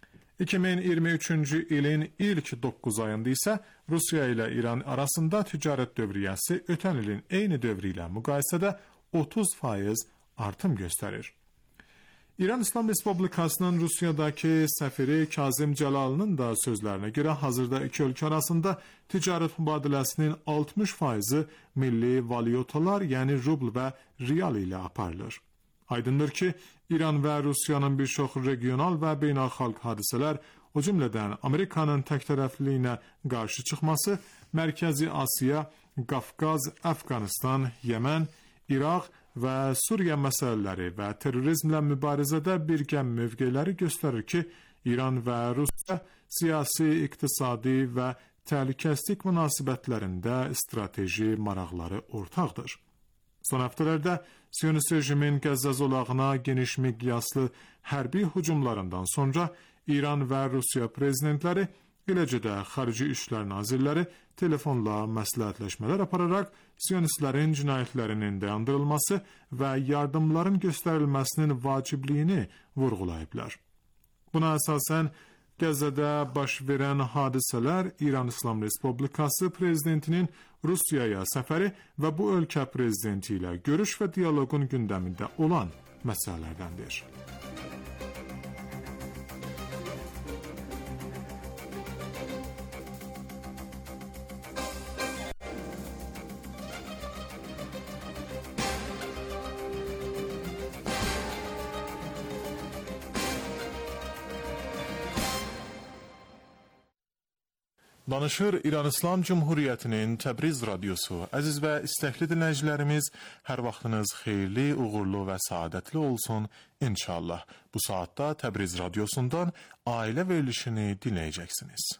2023-cü ilin ilk 9 ayında isə Rusiya ilə İran arasında ticarət dövriyyəsi ötən ilin eyni dövrü ilə müqayisədə 30% artım göstərir. İran İslam Respublikasının Rusiyadakı səfiri Kazım Cəlalının da sözlərinə görə hazırda iki ölkə arasında ticarət mübadiləsinin 60%-i milli valyutalar, yəni rubl və riyal ilə aparılır. Aydındır ki, İran və Rusiyanın bir çox regional və beynəlxalq hadisələr, o cümlədən Amerikanın təktərəfliyinə qarşı çıxması, Mərkəzi Asiya, Qafqaz, Əfqanistan, Yəmən, İraq və Suriya məsələləri və terrorizmlə mübarizədə birgə mövqeləri göstərir ki, İran və Rusiya siyasi, iqtisadi və təhlükəsizlik münasibətlərində strateji maraqları ortaqdır. Son həftələrdə Siyonist rejimin Qəzza zolağına geniş miqyaslı hərbi hücumlarından sonra İran və Rusiya prezidentləri, eləcə də Xarici İşlər Nazirləri telefonla məsləhətləşmələr apararaq Siyonistlərin cinayətlərinin dayandırılması və yardımların göstərilməsinin vacibliyini vurğulayıblar. Buna əsasən Qəzzədə baş verən hadisələr İran İslam Respublikası prezidentinin Rusiyaya səfəri və bu ölkə prezidenti ilə görüş və dialoqun gündəmində olan məsələlərdəndir. Danışır İran İslam Cumhuriyyətinin Təbriz radiosu. Əziz və istəkli dinləyicilərimiz, hər vaxtınız xeyirli, uğurlu və saadətli olsun inşallah. Bu saatda Təbriz radiosundan ailə verilişini dinləyəcəksiniz.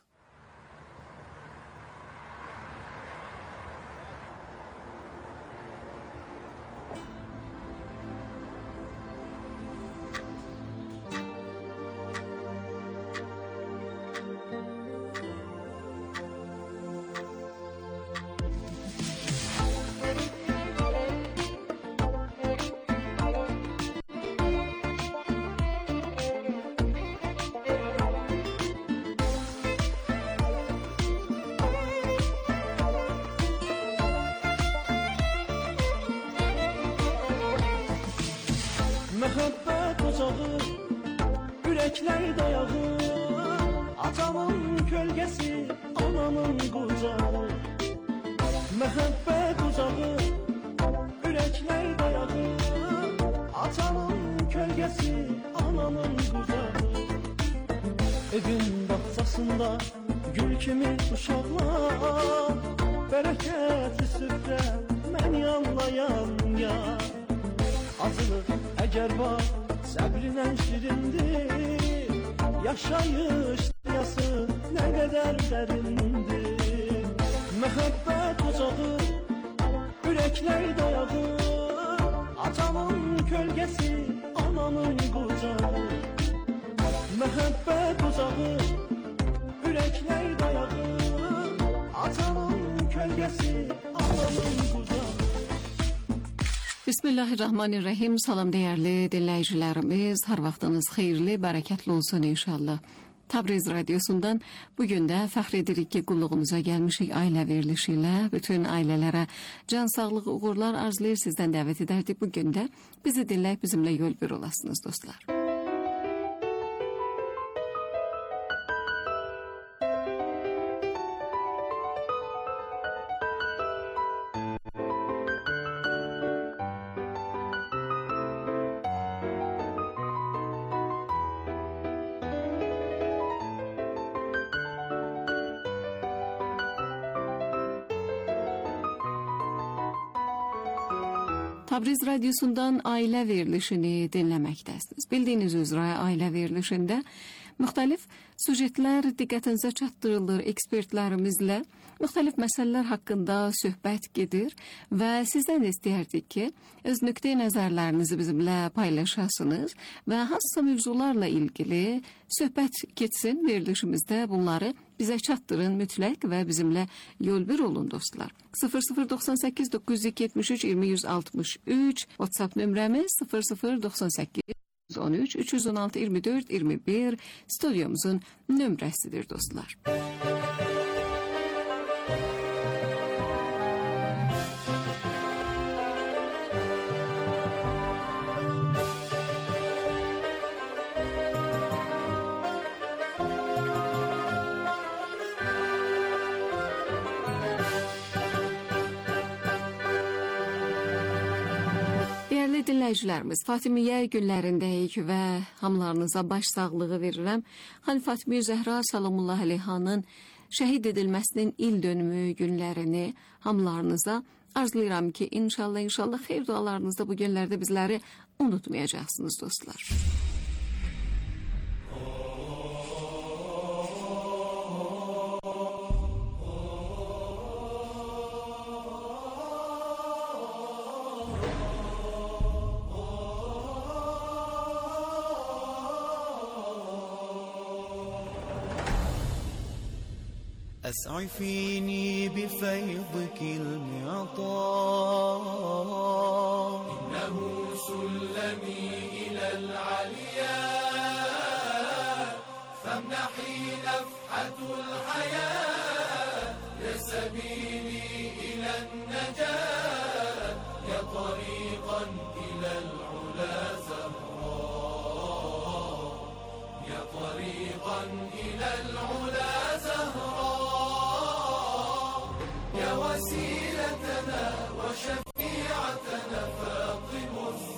Məhəbbət ocağı, ürəklər dayağı, atamın kölgəsi, anamın qucağı. Məhəbbət ocağı, ürəklər dayağı, atamın kölgəsi, anamın qucağı. Evin bağçasında gül kimi uşaqlar, bərəkətli süfrə, mən yanlayan ya. Acılıq əgər var, səbrinə şirindir, yaşayış dünyası nə qədər dərindir. Məhəbbət ocağı, ürəklər dayağı, atamın kölgəsi, anamın qucağı. Məhəbbət ocağı, ürəklər dayağı, atamın kölgəsi, anamın qucağı. Bismillahirrahmanirrahim. Salam değerli dinleyicilerimiz. Her vaxtınız xeyirli, bərəkətli olsun inşallah. Tabriz Radyosu'ndan bugün de fəxr edirik ki, qulluğumuza gelmişik ailə verilişi ilə. Bütün ailələrə can sağlığı, uğurlar arzulayır, sizden dəvət edərdik. Bugün de bizi dinləyib bizimle yol bir olasınız dostlar. Tabriz Radyosu'ndan aile verilişini dinləməkdəsiniz. Bildiyiniz üzrə aile verilişində müxtəlif sujetlər diqqətinizə çatdırılır, ekspertlərimizlə müxtəlif məsələlər haqqında söhbət gedir və sizdən istəyərdik ki, öz nöqteyi nəzərlərinizi bizimlə paylaşasınız və hansısa mövzularla ilgili söhbət getsin verilişimizdə, bunları bizə çatdırın mütləq və bizimlə yol bir olun dostlar. 0098 973 2063 WhatsApp nömrəmiz 0098 13 316 24 21 stüdyomuzun nömrəsidir dostlar. Dinləyicilərimiz, Fatimiyyə günlərindəyik və hamılarınıza baş sağlığı verirəm. Xan Fatimiyyə Zəhra Salamullah Əleyhanın şəhid edilməsinin il dönümü günlərini hamılarınıza arzulayıram ki, inşallah xeyir dualarınızda bu günlərdə bizləri unutmayacaqsınız dostlar. أسعفيني بفيضك المعطاء إنه سلمي إلى العلياء فامنحي نفحة الحياة يا سبيلي إلى النجاة يا طريقا إلى العلا زهراء يا طريقا إلى العلا وسيلتنا وشفيعتنا فاطم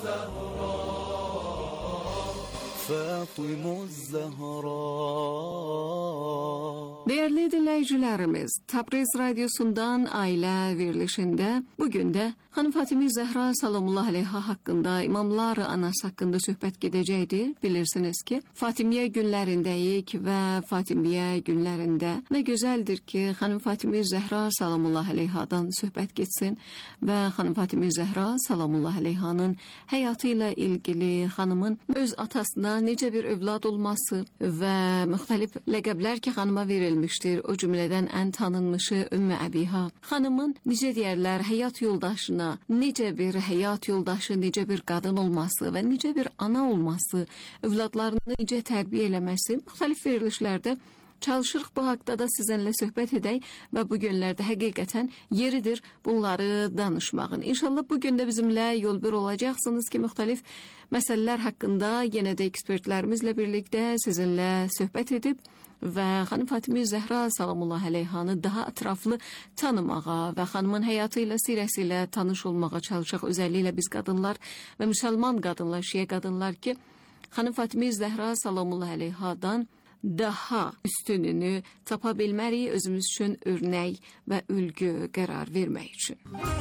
الزهراء. Değerli dinleyicilerimiz, Tabriz Radyosu'ndan aile verilişinde bugün de Hanım Fatimiyyə Zəhra Salamullah Əleyha hakkında, İmamlar Anası hakkında söhbət gedəcəkdir. Bilirsiniz ki, Fatimiyyə günlərindəyik və Fatimiyyə günlərində nə gözəldir ki, Hanım Fatimiyyə Zəhra Salamullah Əleyhadan söhbət getsin və Hanım Fatimiyyə Zəhra Salamullah Əleyhanın həyatı ilə ilgili, xanımın öz atasına necə bir övlad olması və müxtəlif ləqəblər ki, xanıma verilmişdir. O cümlədən ən tanınmışı Ümmü Əbiha. Xanımın necə deyərlər, həyat yoldaşına necə bir həyat yoldaşı, necə bir qadın olması və necə bir ana olması, övladlarını necə tərbiyə eləməsi müxtəlif verilişlərdə çalışırıq bu haqda da sizinlə söhbət edək və bu günlərdə həqiqətən yeridir bunları danışmağın. İnşallah bu gün də bizimlə yolbir olacaqsınız ki, müxtəlif məsələlər haqqında yenə də ekspertlərimizlə birlikdə sizinlə söhbət edib və xanım Fatimə Zəhra salamullah əleyhanı daha ətraflı tanımağa və xanımın həyatı ilə, sirəsi ilə tanış olmağa çalışaq. Özəlliklə biz qadınlar və müsəlman qadınlar, şiə qadınlar ki, xanım Fatimə Zəhra salamullah əleyhadan daha üstününü tapa bilmərik, özümüz üçün örnək və ülgü qərar vermək üçün.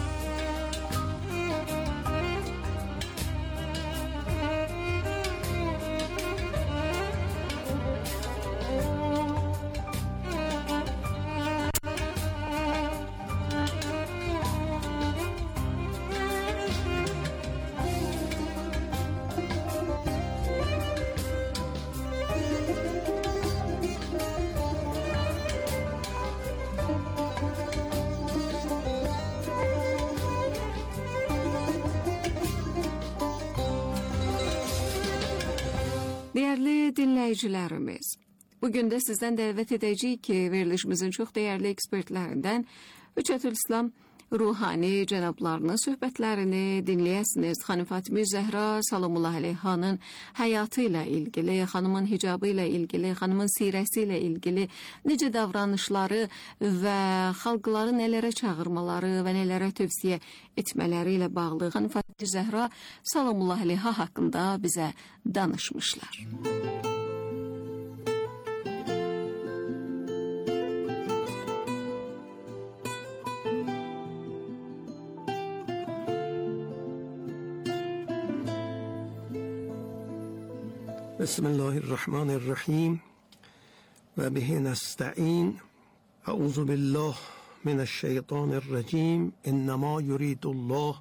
Değerli dinləyicilərimiz, bugün də sizdən dəvət edəcəyik ki, verilişimizin çox dəyərli ekspertlərindən Hüccətülislam ruhani cənablarının söhbətlərini dinləyəsiniz. Xanım Fatimə Zəhra salamullah əleyhanın həyatı ilə ilgili, xanımın hicabı ilə ilgili, xanımın sirəsi ilə ilgili, necə davranışları və xalqları nələrə çağırmaları və nələrə tövsiyə etmələri ilə bağlı Xanım Fatimə Zəhra salamullah əleyha haqqında bizə danışmışlar. بسم الله الرحمن الرحیم و به نستعین. اعوذ بالله من الشیطان الرجیم. انما یرید الله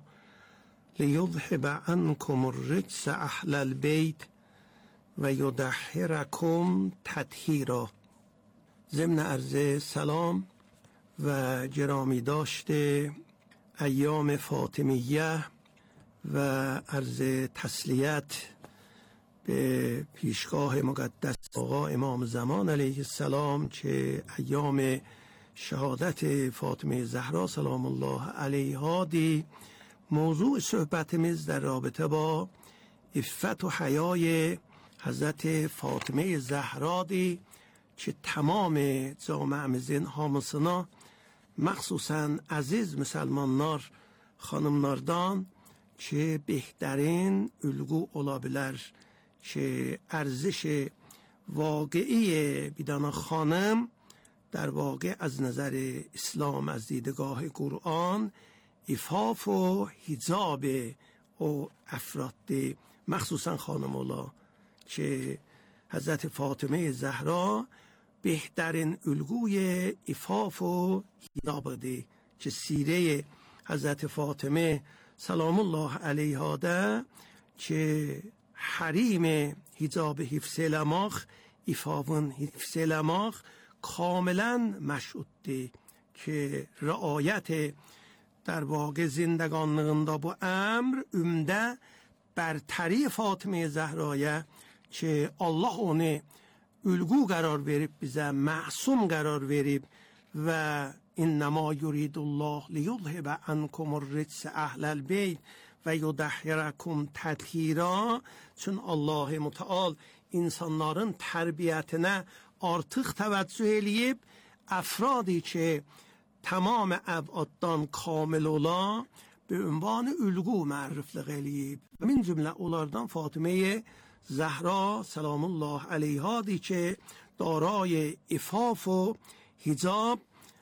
لیذهب عنکم الرجس اهل البیت و یطهرکم تطهیرا. ضمن عرض سلام و گرامی داشته ایام فاطمیه و عرض تسلیت به پیشگاه مقدس آقا امام زمان علیه السلام که ایام شهادت فاطمه زهرا سلام الله علیها دی. موضوع صحبتimiz در رابطه با عفت و حیای حضرت فاطمه زهرا دی که تمام camiimizin hamısına, مخصوصا aziz müsəlmanlar, xanımlardan که بهترین الگو ola bilər که ارزش واقعی بیدان خانم در واقع از نظر اسلام، از دیدگاه قرآن، عفاف و حجاب و افراد مخصوصا خانم اولا که حضرت فاطمه زهرا بهترین الگوی عفاف و حجاب ده که سیره حضرت فاطمه سلام الله علیها ده که حریم حجاب حفظ لماخ عفاون حفظ لماخ کاملا مشروطه که رعایت در واقع زندگانlığında bu emr ümdə برتری فاطمه زهرایه که Allah onu ülgü qərar verib bizə, məsum qərar verib və innəma yuridullah liyuzhibə ankumur ritsə əhləl beyt və yudahhirakum tədhira. Çün Allah-u Müteal insanların tərbiyyətinə artıq təvəccüh eləyib, əfradi ki tamam əbaddan kamil ola به عنوان الگو معرفلق eləyib. Min cümlə onlardan Fatimə زهرا سلام الله علیها دی که دارای عفاف و حجاب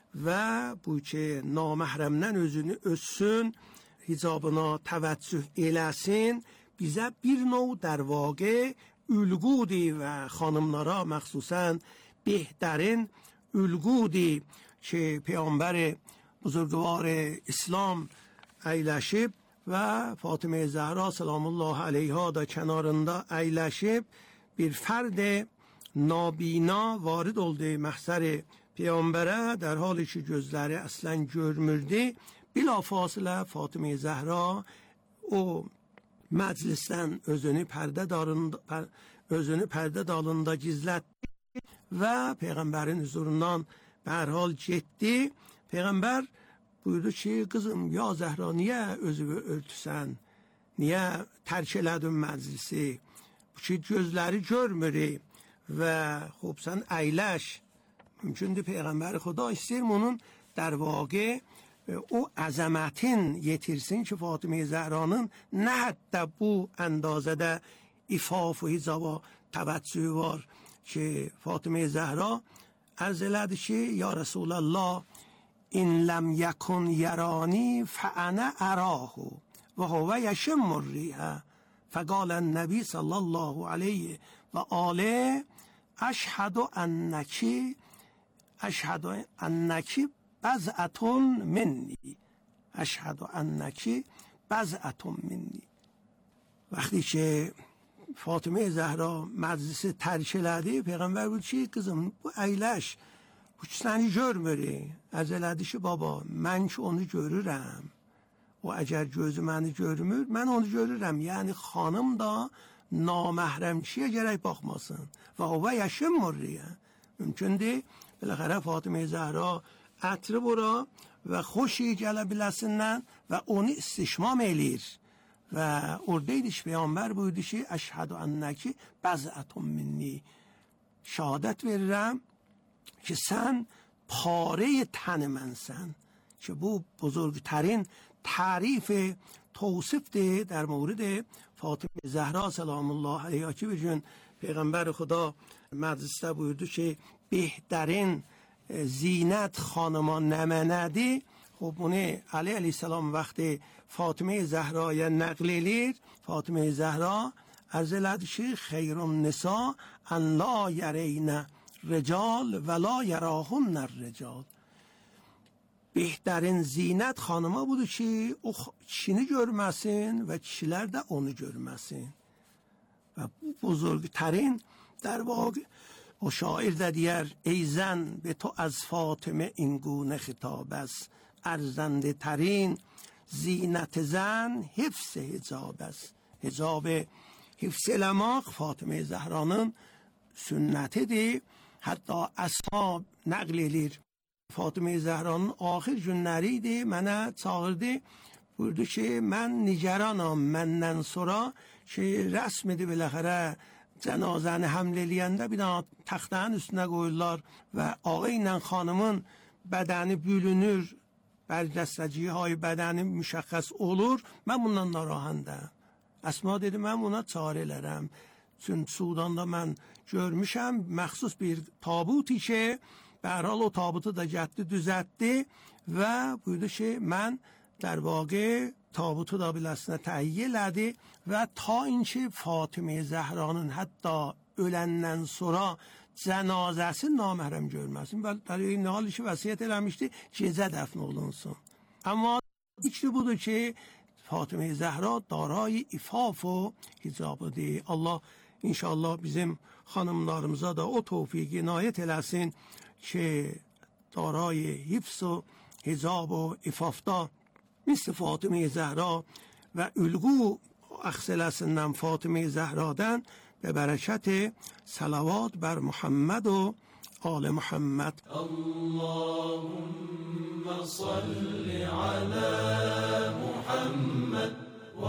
و bu ki naməhramdan özünü ölsün, hicabına təvəccüh eləsin, bizə bir növ در واقع ülgudir və xanımlara məxsusən بهترین ülgudir که پیامبر بزرگوار اسلام əyləşib və Fatimə Zəhra سلام الله علیها da kənarında əyləşib bir fərd nabina varid oldu məhsər Peyğəmbərə, در حالی ki gözləri əslən görmürdü. Bilafasilə Fatimə Zəhra o məclisdən özünü pərdə dalında gizlətdi ve peygamberin huzurundan be her hal ciddi. Peygamber buyurdu ki kızım ya Zehra niye özünü örtüsen? Niye terk elədin məclisi? Bu ki gözleri görmür ve خب sen eyleş. Mümkündür Peygamber Xuda istəyir onun در واقع o əzəmətin yetirsin ki Fatıma Zəhranın nə hətta bu əndazədə ifaf və hicaba təvəccühü var ki Fatıma Zəhra ərz elədi ki ya Resulallah in ləm yəkun yərani fəənə ərahu və huvə yəşimmur rihə فقال النبي صلى الله عليه وآله أشهد أنك بضعة مني أشهد أنك بضعة مني. وقتی که فاطمه زهرا مجلس ترک elədi پیغمبر بود چی kızım bu əyləş bu səni görmür az elədi ki baba mən ki onu görürəm o əgər gözü məni görmür mən onu görürəm yəni xanım da naməhrəmçiyə gərək baxmasın və o yaşımmır mümkündür بالاخره فاطمه زهرا ətri bura və xoşi gələ biləsindən və onu istişmam eləyir və oradaydı ki Peyğəmbər buyurdu ki əşhədü ennəki bəzətun minni şəhadət verirəm ki sən pare tən mənsən ki bu buzurgترین تعریف توصیف در مورد فاطمه زهرا سلام الله علیها که بجون پیغمبر خدا مجلسته buyurdu که بهترین زینت خانمان نمندی خب اونه علی علیه السلام وقتی فاطمه زهرا نقل eləyir فاطمه زهرا عرض elədi ki خیر النساء ان لا یرین رجال ولا یراهن الرجال بهترین زینət xanıma budur ki o kişini görməsin və kişilər də onu görməsin və bu buzurgترین در واقع o şair də deyər ey zən به تو از فاطمه این گونه خطاب است ارزنده ترین زینت زن حفظ حجاب است حجاب حفظ eləmək فاطمه زهرانın sünnətidir hətta əshab nəql edir Fatıma Zəhranın axir günləri idi, mənə çağırdı, buyurdu ki, mən nigeranam, məndən sonra ki, rəsmidir biləxərə, cənazəni həml eləyəndə bir dana taxtanın üstünə qoyurlar və ağa ilə xanımın bədəni bölünür, bərdəstəciyi hay bədəni müşəxəs olur, mən bundan narahandım. Əsma dedi, mən buna çare elərəm. Çünki Sudanda mən görmüşəm, məxsus bir tabuti ki, به هر حال o tabutu da getdi, düzəltdi və buyurdu ki, mən در واقع tabutu da biləsinə təhiyyə elədi və ta inki Fatıma Zəhranın hətta öləndən sonra cənazəsi naməhrəm görməsin və در این حالی ki vəsiyyət eləmişdi, gecə dəfn olunsun. Amma fikri budur ki, Fatıma Zəhra دارای ifaf و hicabudur. Allah inşallah bizim xanımlarımıza da o tevfiq inayət eləsin که دارای حفظ و حجاب و افافتا مثل فاطمه زهرا و الگو اخسلسنم فاطمه زهرادن به برکت صلوات بر محمد و آل محمد اللهم صل على محمد و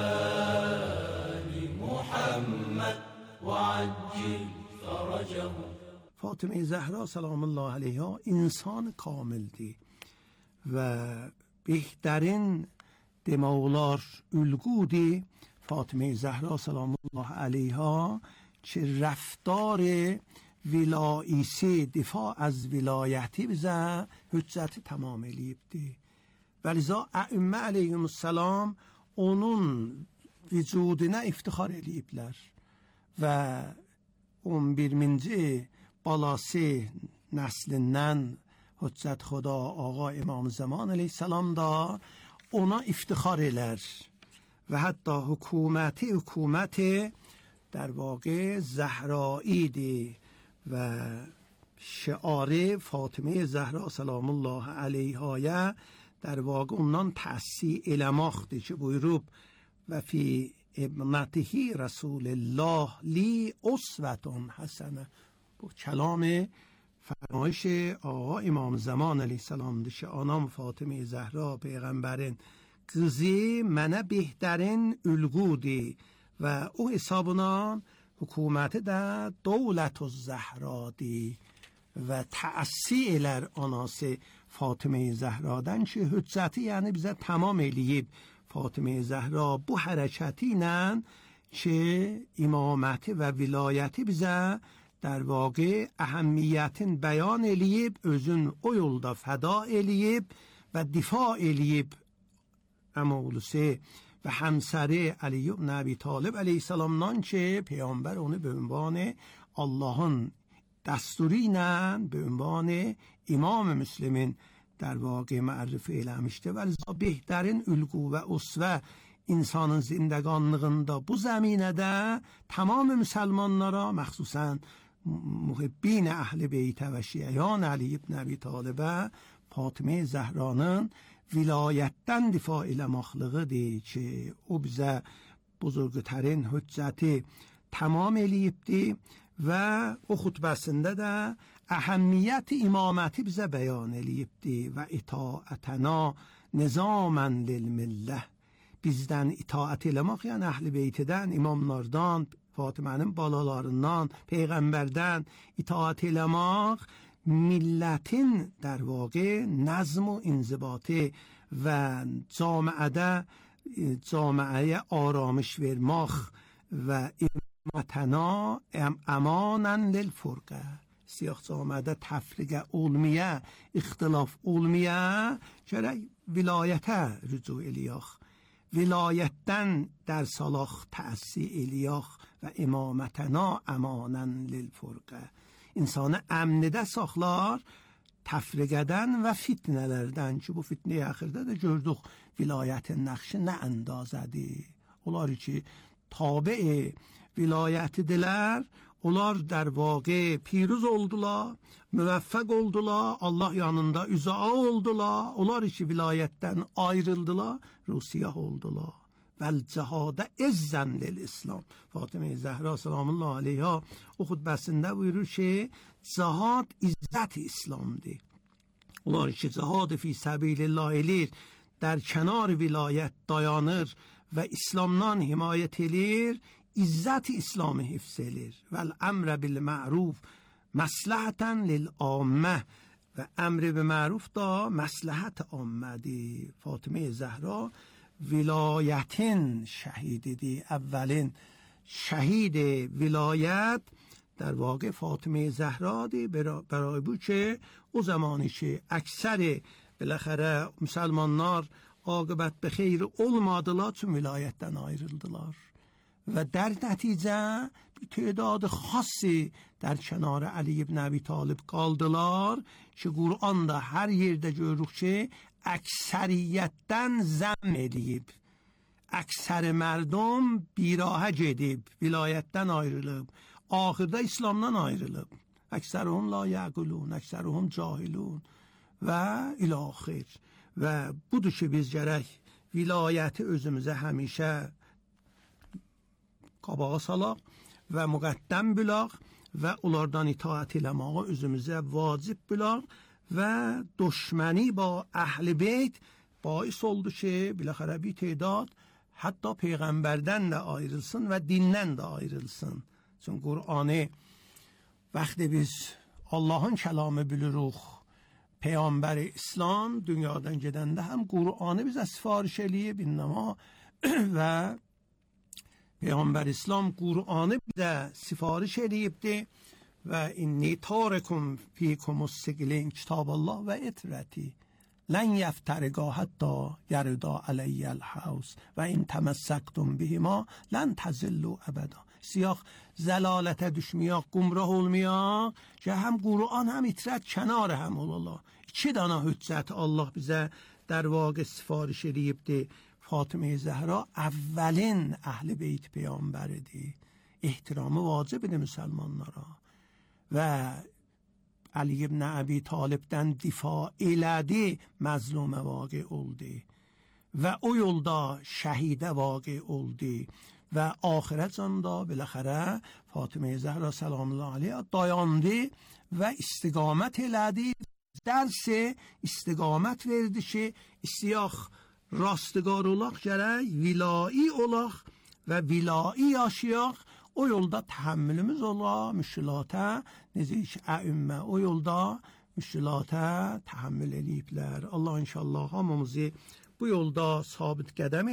آل محمد وعجل فرجه فاطمه زهرا سلام الله علیها انسان کاملdi و بهترین دماغlar الگودی فاطمه زهرا سلام الله علیها که رفتار ولایسی دفاع از ولایتی bize hüccəti tamam eləyibdi və liza ائمه علیهم السلام onun vücuduna iftixar eləyiblər və 11-ci balası nəslindən Hüccət Xuda Ağa İmam Zaman əleyhissalam da ona iftixar elər və hətta hökuməti در واقع زهراییdir və şiarı فاطمه زهرا سلام الله علیها در واقع ondan təhsi eləməkdir ki buyurub və fi ابنته رسول الله لی اسوة حسنه bu کلام فرمایش آقا امام زمان علیه السلام دشه آنام فاطمه زهرا پیغمبرین kızı mənə behtarin ülgudi və o hesabına hükümeti de Devlet-u Zehra'di ve təəssü elər anası Fatıma-i Zehra'dan ki hüccəti yani bize tamam eləyib Fatıma-i Zehra bu hərəkəti ilə ki imaməti və vilayəti bizə در واقع اهمیتین بیان eləyib özün o yolda fəda eləyib və difa eləyib امولسه و همسره علی بن ابی طالب علیه السلام که پیامبر اون به عنوان اللهان دستورینن به عنوان امام مسلمین در واقع معرفی eləmişti و بهترین الگو و اسوه insanın زندگانlığında bu zeminede tamam Müslümanlara مخصوصا محبین اهل بیت و شیعیان علی بن ابی طالب فاطمه زهرa'nın vilayətdən difa eləmaqlığıdır ki, o bizə buzurgutərin hüccəti tamam eləyibdir və o xutbəsində də əhəmmiyyət imaməti bizə bəyan eləyibdir və itaətəna nizamən lilmilləh bizdən itaət eləmək, yəni əhl-i beytidən, imamlardan, Fatımənin balalarından, Peyğəmbərdən itaət eləmək milletin در واقع نظم و انضباطی و جامعه آرامش vermək و امتنا امانا للفرقه siyah camiədə təfriqə olmaya, ixtilaf olmaya gərək vilayətə rücu eləyək. Vilayətdən dərs alaq, təsir eləyək və imamətəna əmanən lilfurqə. İnsanı əmnidə saxlar, təfriqədən və fitnələrdən ki, bu fitnəyə axırda da gördük vilayətin nəqşi nə əndazədir. Onlar ki, tabi vilayətidirlər, onlar در واقع پیروز oldular, müvəffəq oldular, Allah yanında üzağa oldular, onlar ki vilayətdən ayrıldılar, rusiyah oldular. Vəl cəhadə əzzən lil-İslam. Fatıma-i Zəhra salamullah aleyha o xutbəsində buyurur ki, cihad izzət-i İslamdır. Onlar ki cihad fi səbilillah elir, در کنار vilayət dayanır və İslamdan himayət edir, izzət İslamı hifz edir. Vəl əmrə bil ma'ruf məsləhətən lil ammə və əmr bil ma'ruf da məsləhət ammədir. Fatıma-i Zəhra vilayetin şehididir. اولین شهید ولایت در واقع فاطمه زهرa'dır. برای bu ki o zamanı ki əksəri بالاخره مسلمانlar عاقبت به خیر olmadılar چون vilayətdən ayrıldılar و در نتیجه تعداد خاصی در کنار علی ابن ابی طالب qaldılar ki Qur'anda hər yerdə görürük ki əksəriyyətdən zəm edib. Əksər mərdum birahə gedib, vilayətdən ayrılıb, axırda İslamdan ayrılıb. Əksərhum la yəqulun, əksərhum cahilun və ilaxir. Və budur ki biz gərək vilayəti özümüzə həmişə qabağa salaq və müqəddəm bilaq və onlardan itaət eləməyə özümüzə vacib bilaq və düşməni با اهل بیت باعث oldu ki biləxərə bir تعداد hatta peyğəmbərdən də ayrılsın və dindən də ayrılsın. Çünki Qur'anı vaxtı biz Allahın kəlamı bilirik, Peyğəmbər İslam dünyadan gedəndə həm Qur'anı bizə sifariş eləyib innəma və Peyğəmbər İslam Qur'anı bizə sifariş eləyibdir و اینی تارکم فیکم السقلین کتاب الله و اطرتی لن یفترقا حتی یردا علی الحوض و این تمسکتم بهما لن تضلوا ابدا. سیاق زلالت düşməyək, gumrah olmayaq ki həm Qur'an həm itrət kənar həm olalaq. İki dana hüccət Allah bizə در واقع sifariş edibdir. Fatıma-i Zəhra əvvəlin əhl-i beyt peyğəmbəridir. ehtiramı vacibdir müsəlmanlara. و علی ابن ابی طالبdən difa elədi, məzlumə vaqe oldu və o yolda şəhidə vaqe oldu və axirət canında biləxərə Fatimə Zəhra səlamullah aleyhə dayandı və istiqamət elədi. Dərsi istiqamət verdi ki, istəyək rastgار olaq gərək, vilayi olaq və vilayi yaşayaq. O yolda təhəmmülümüz ola, müşkilata, necə ki, əimmə o yolda müşkilata təhəmmül eləyiblər. Allah inşallah hamımızı bu yolda sabit qədəm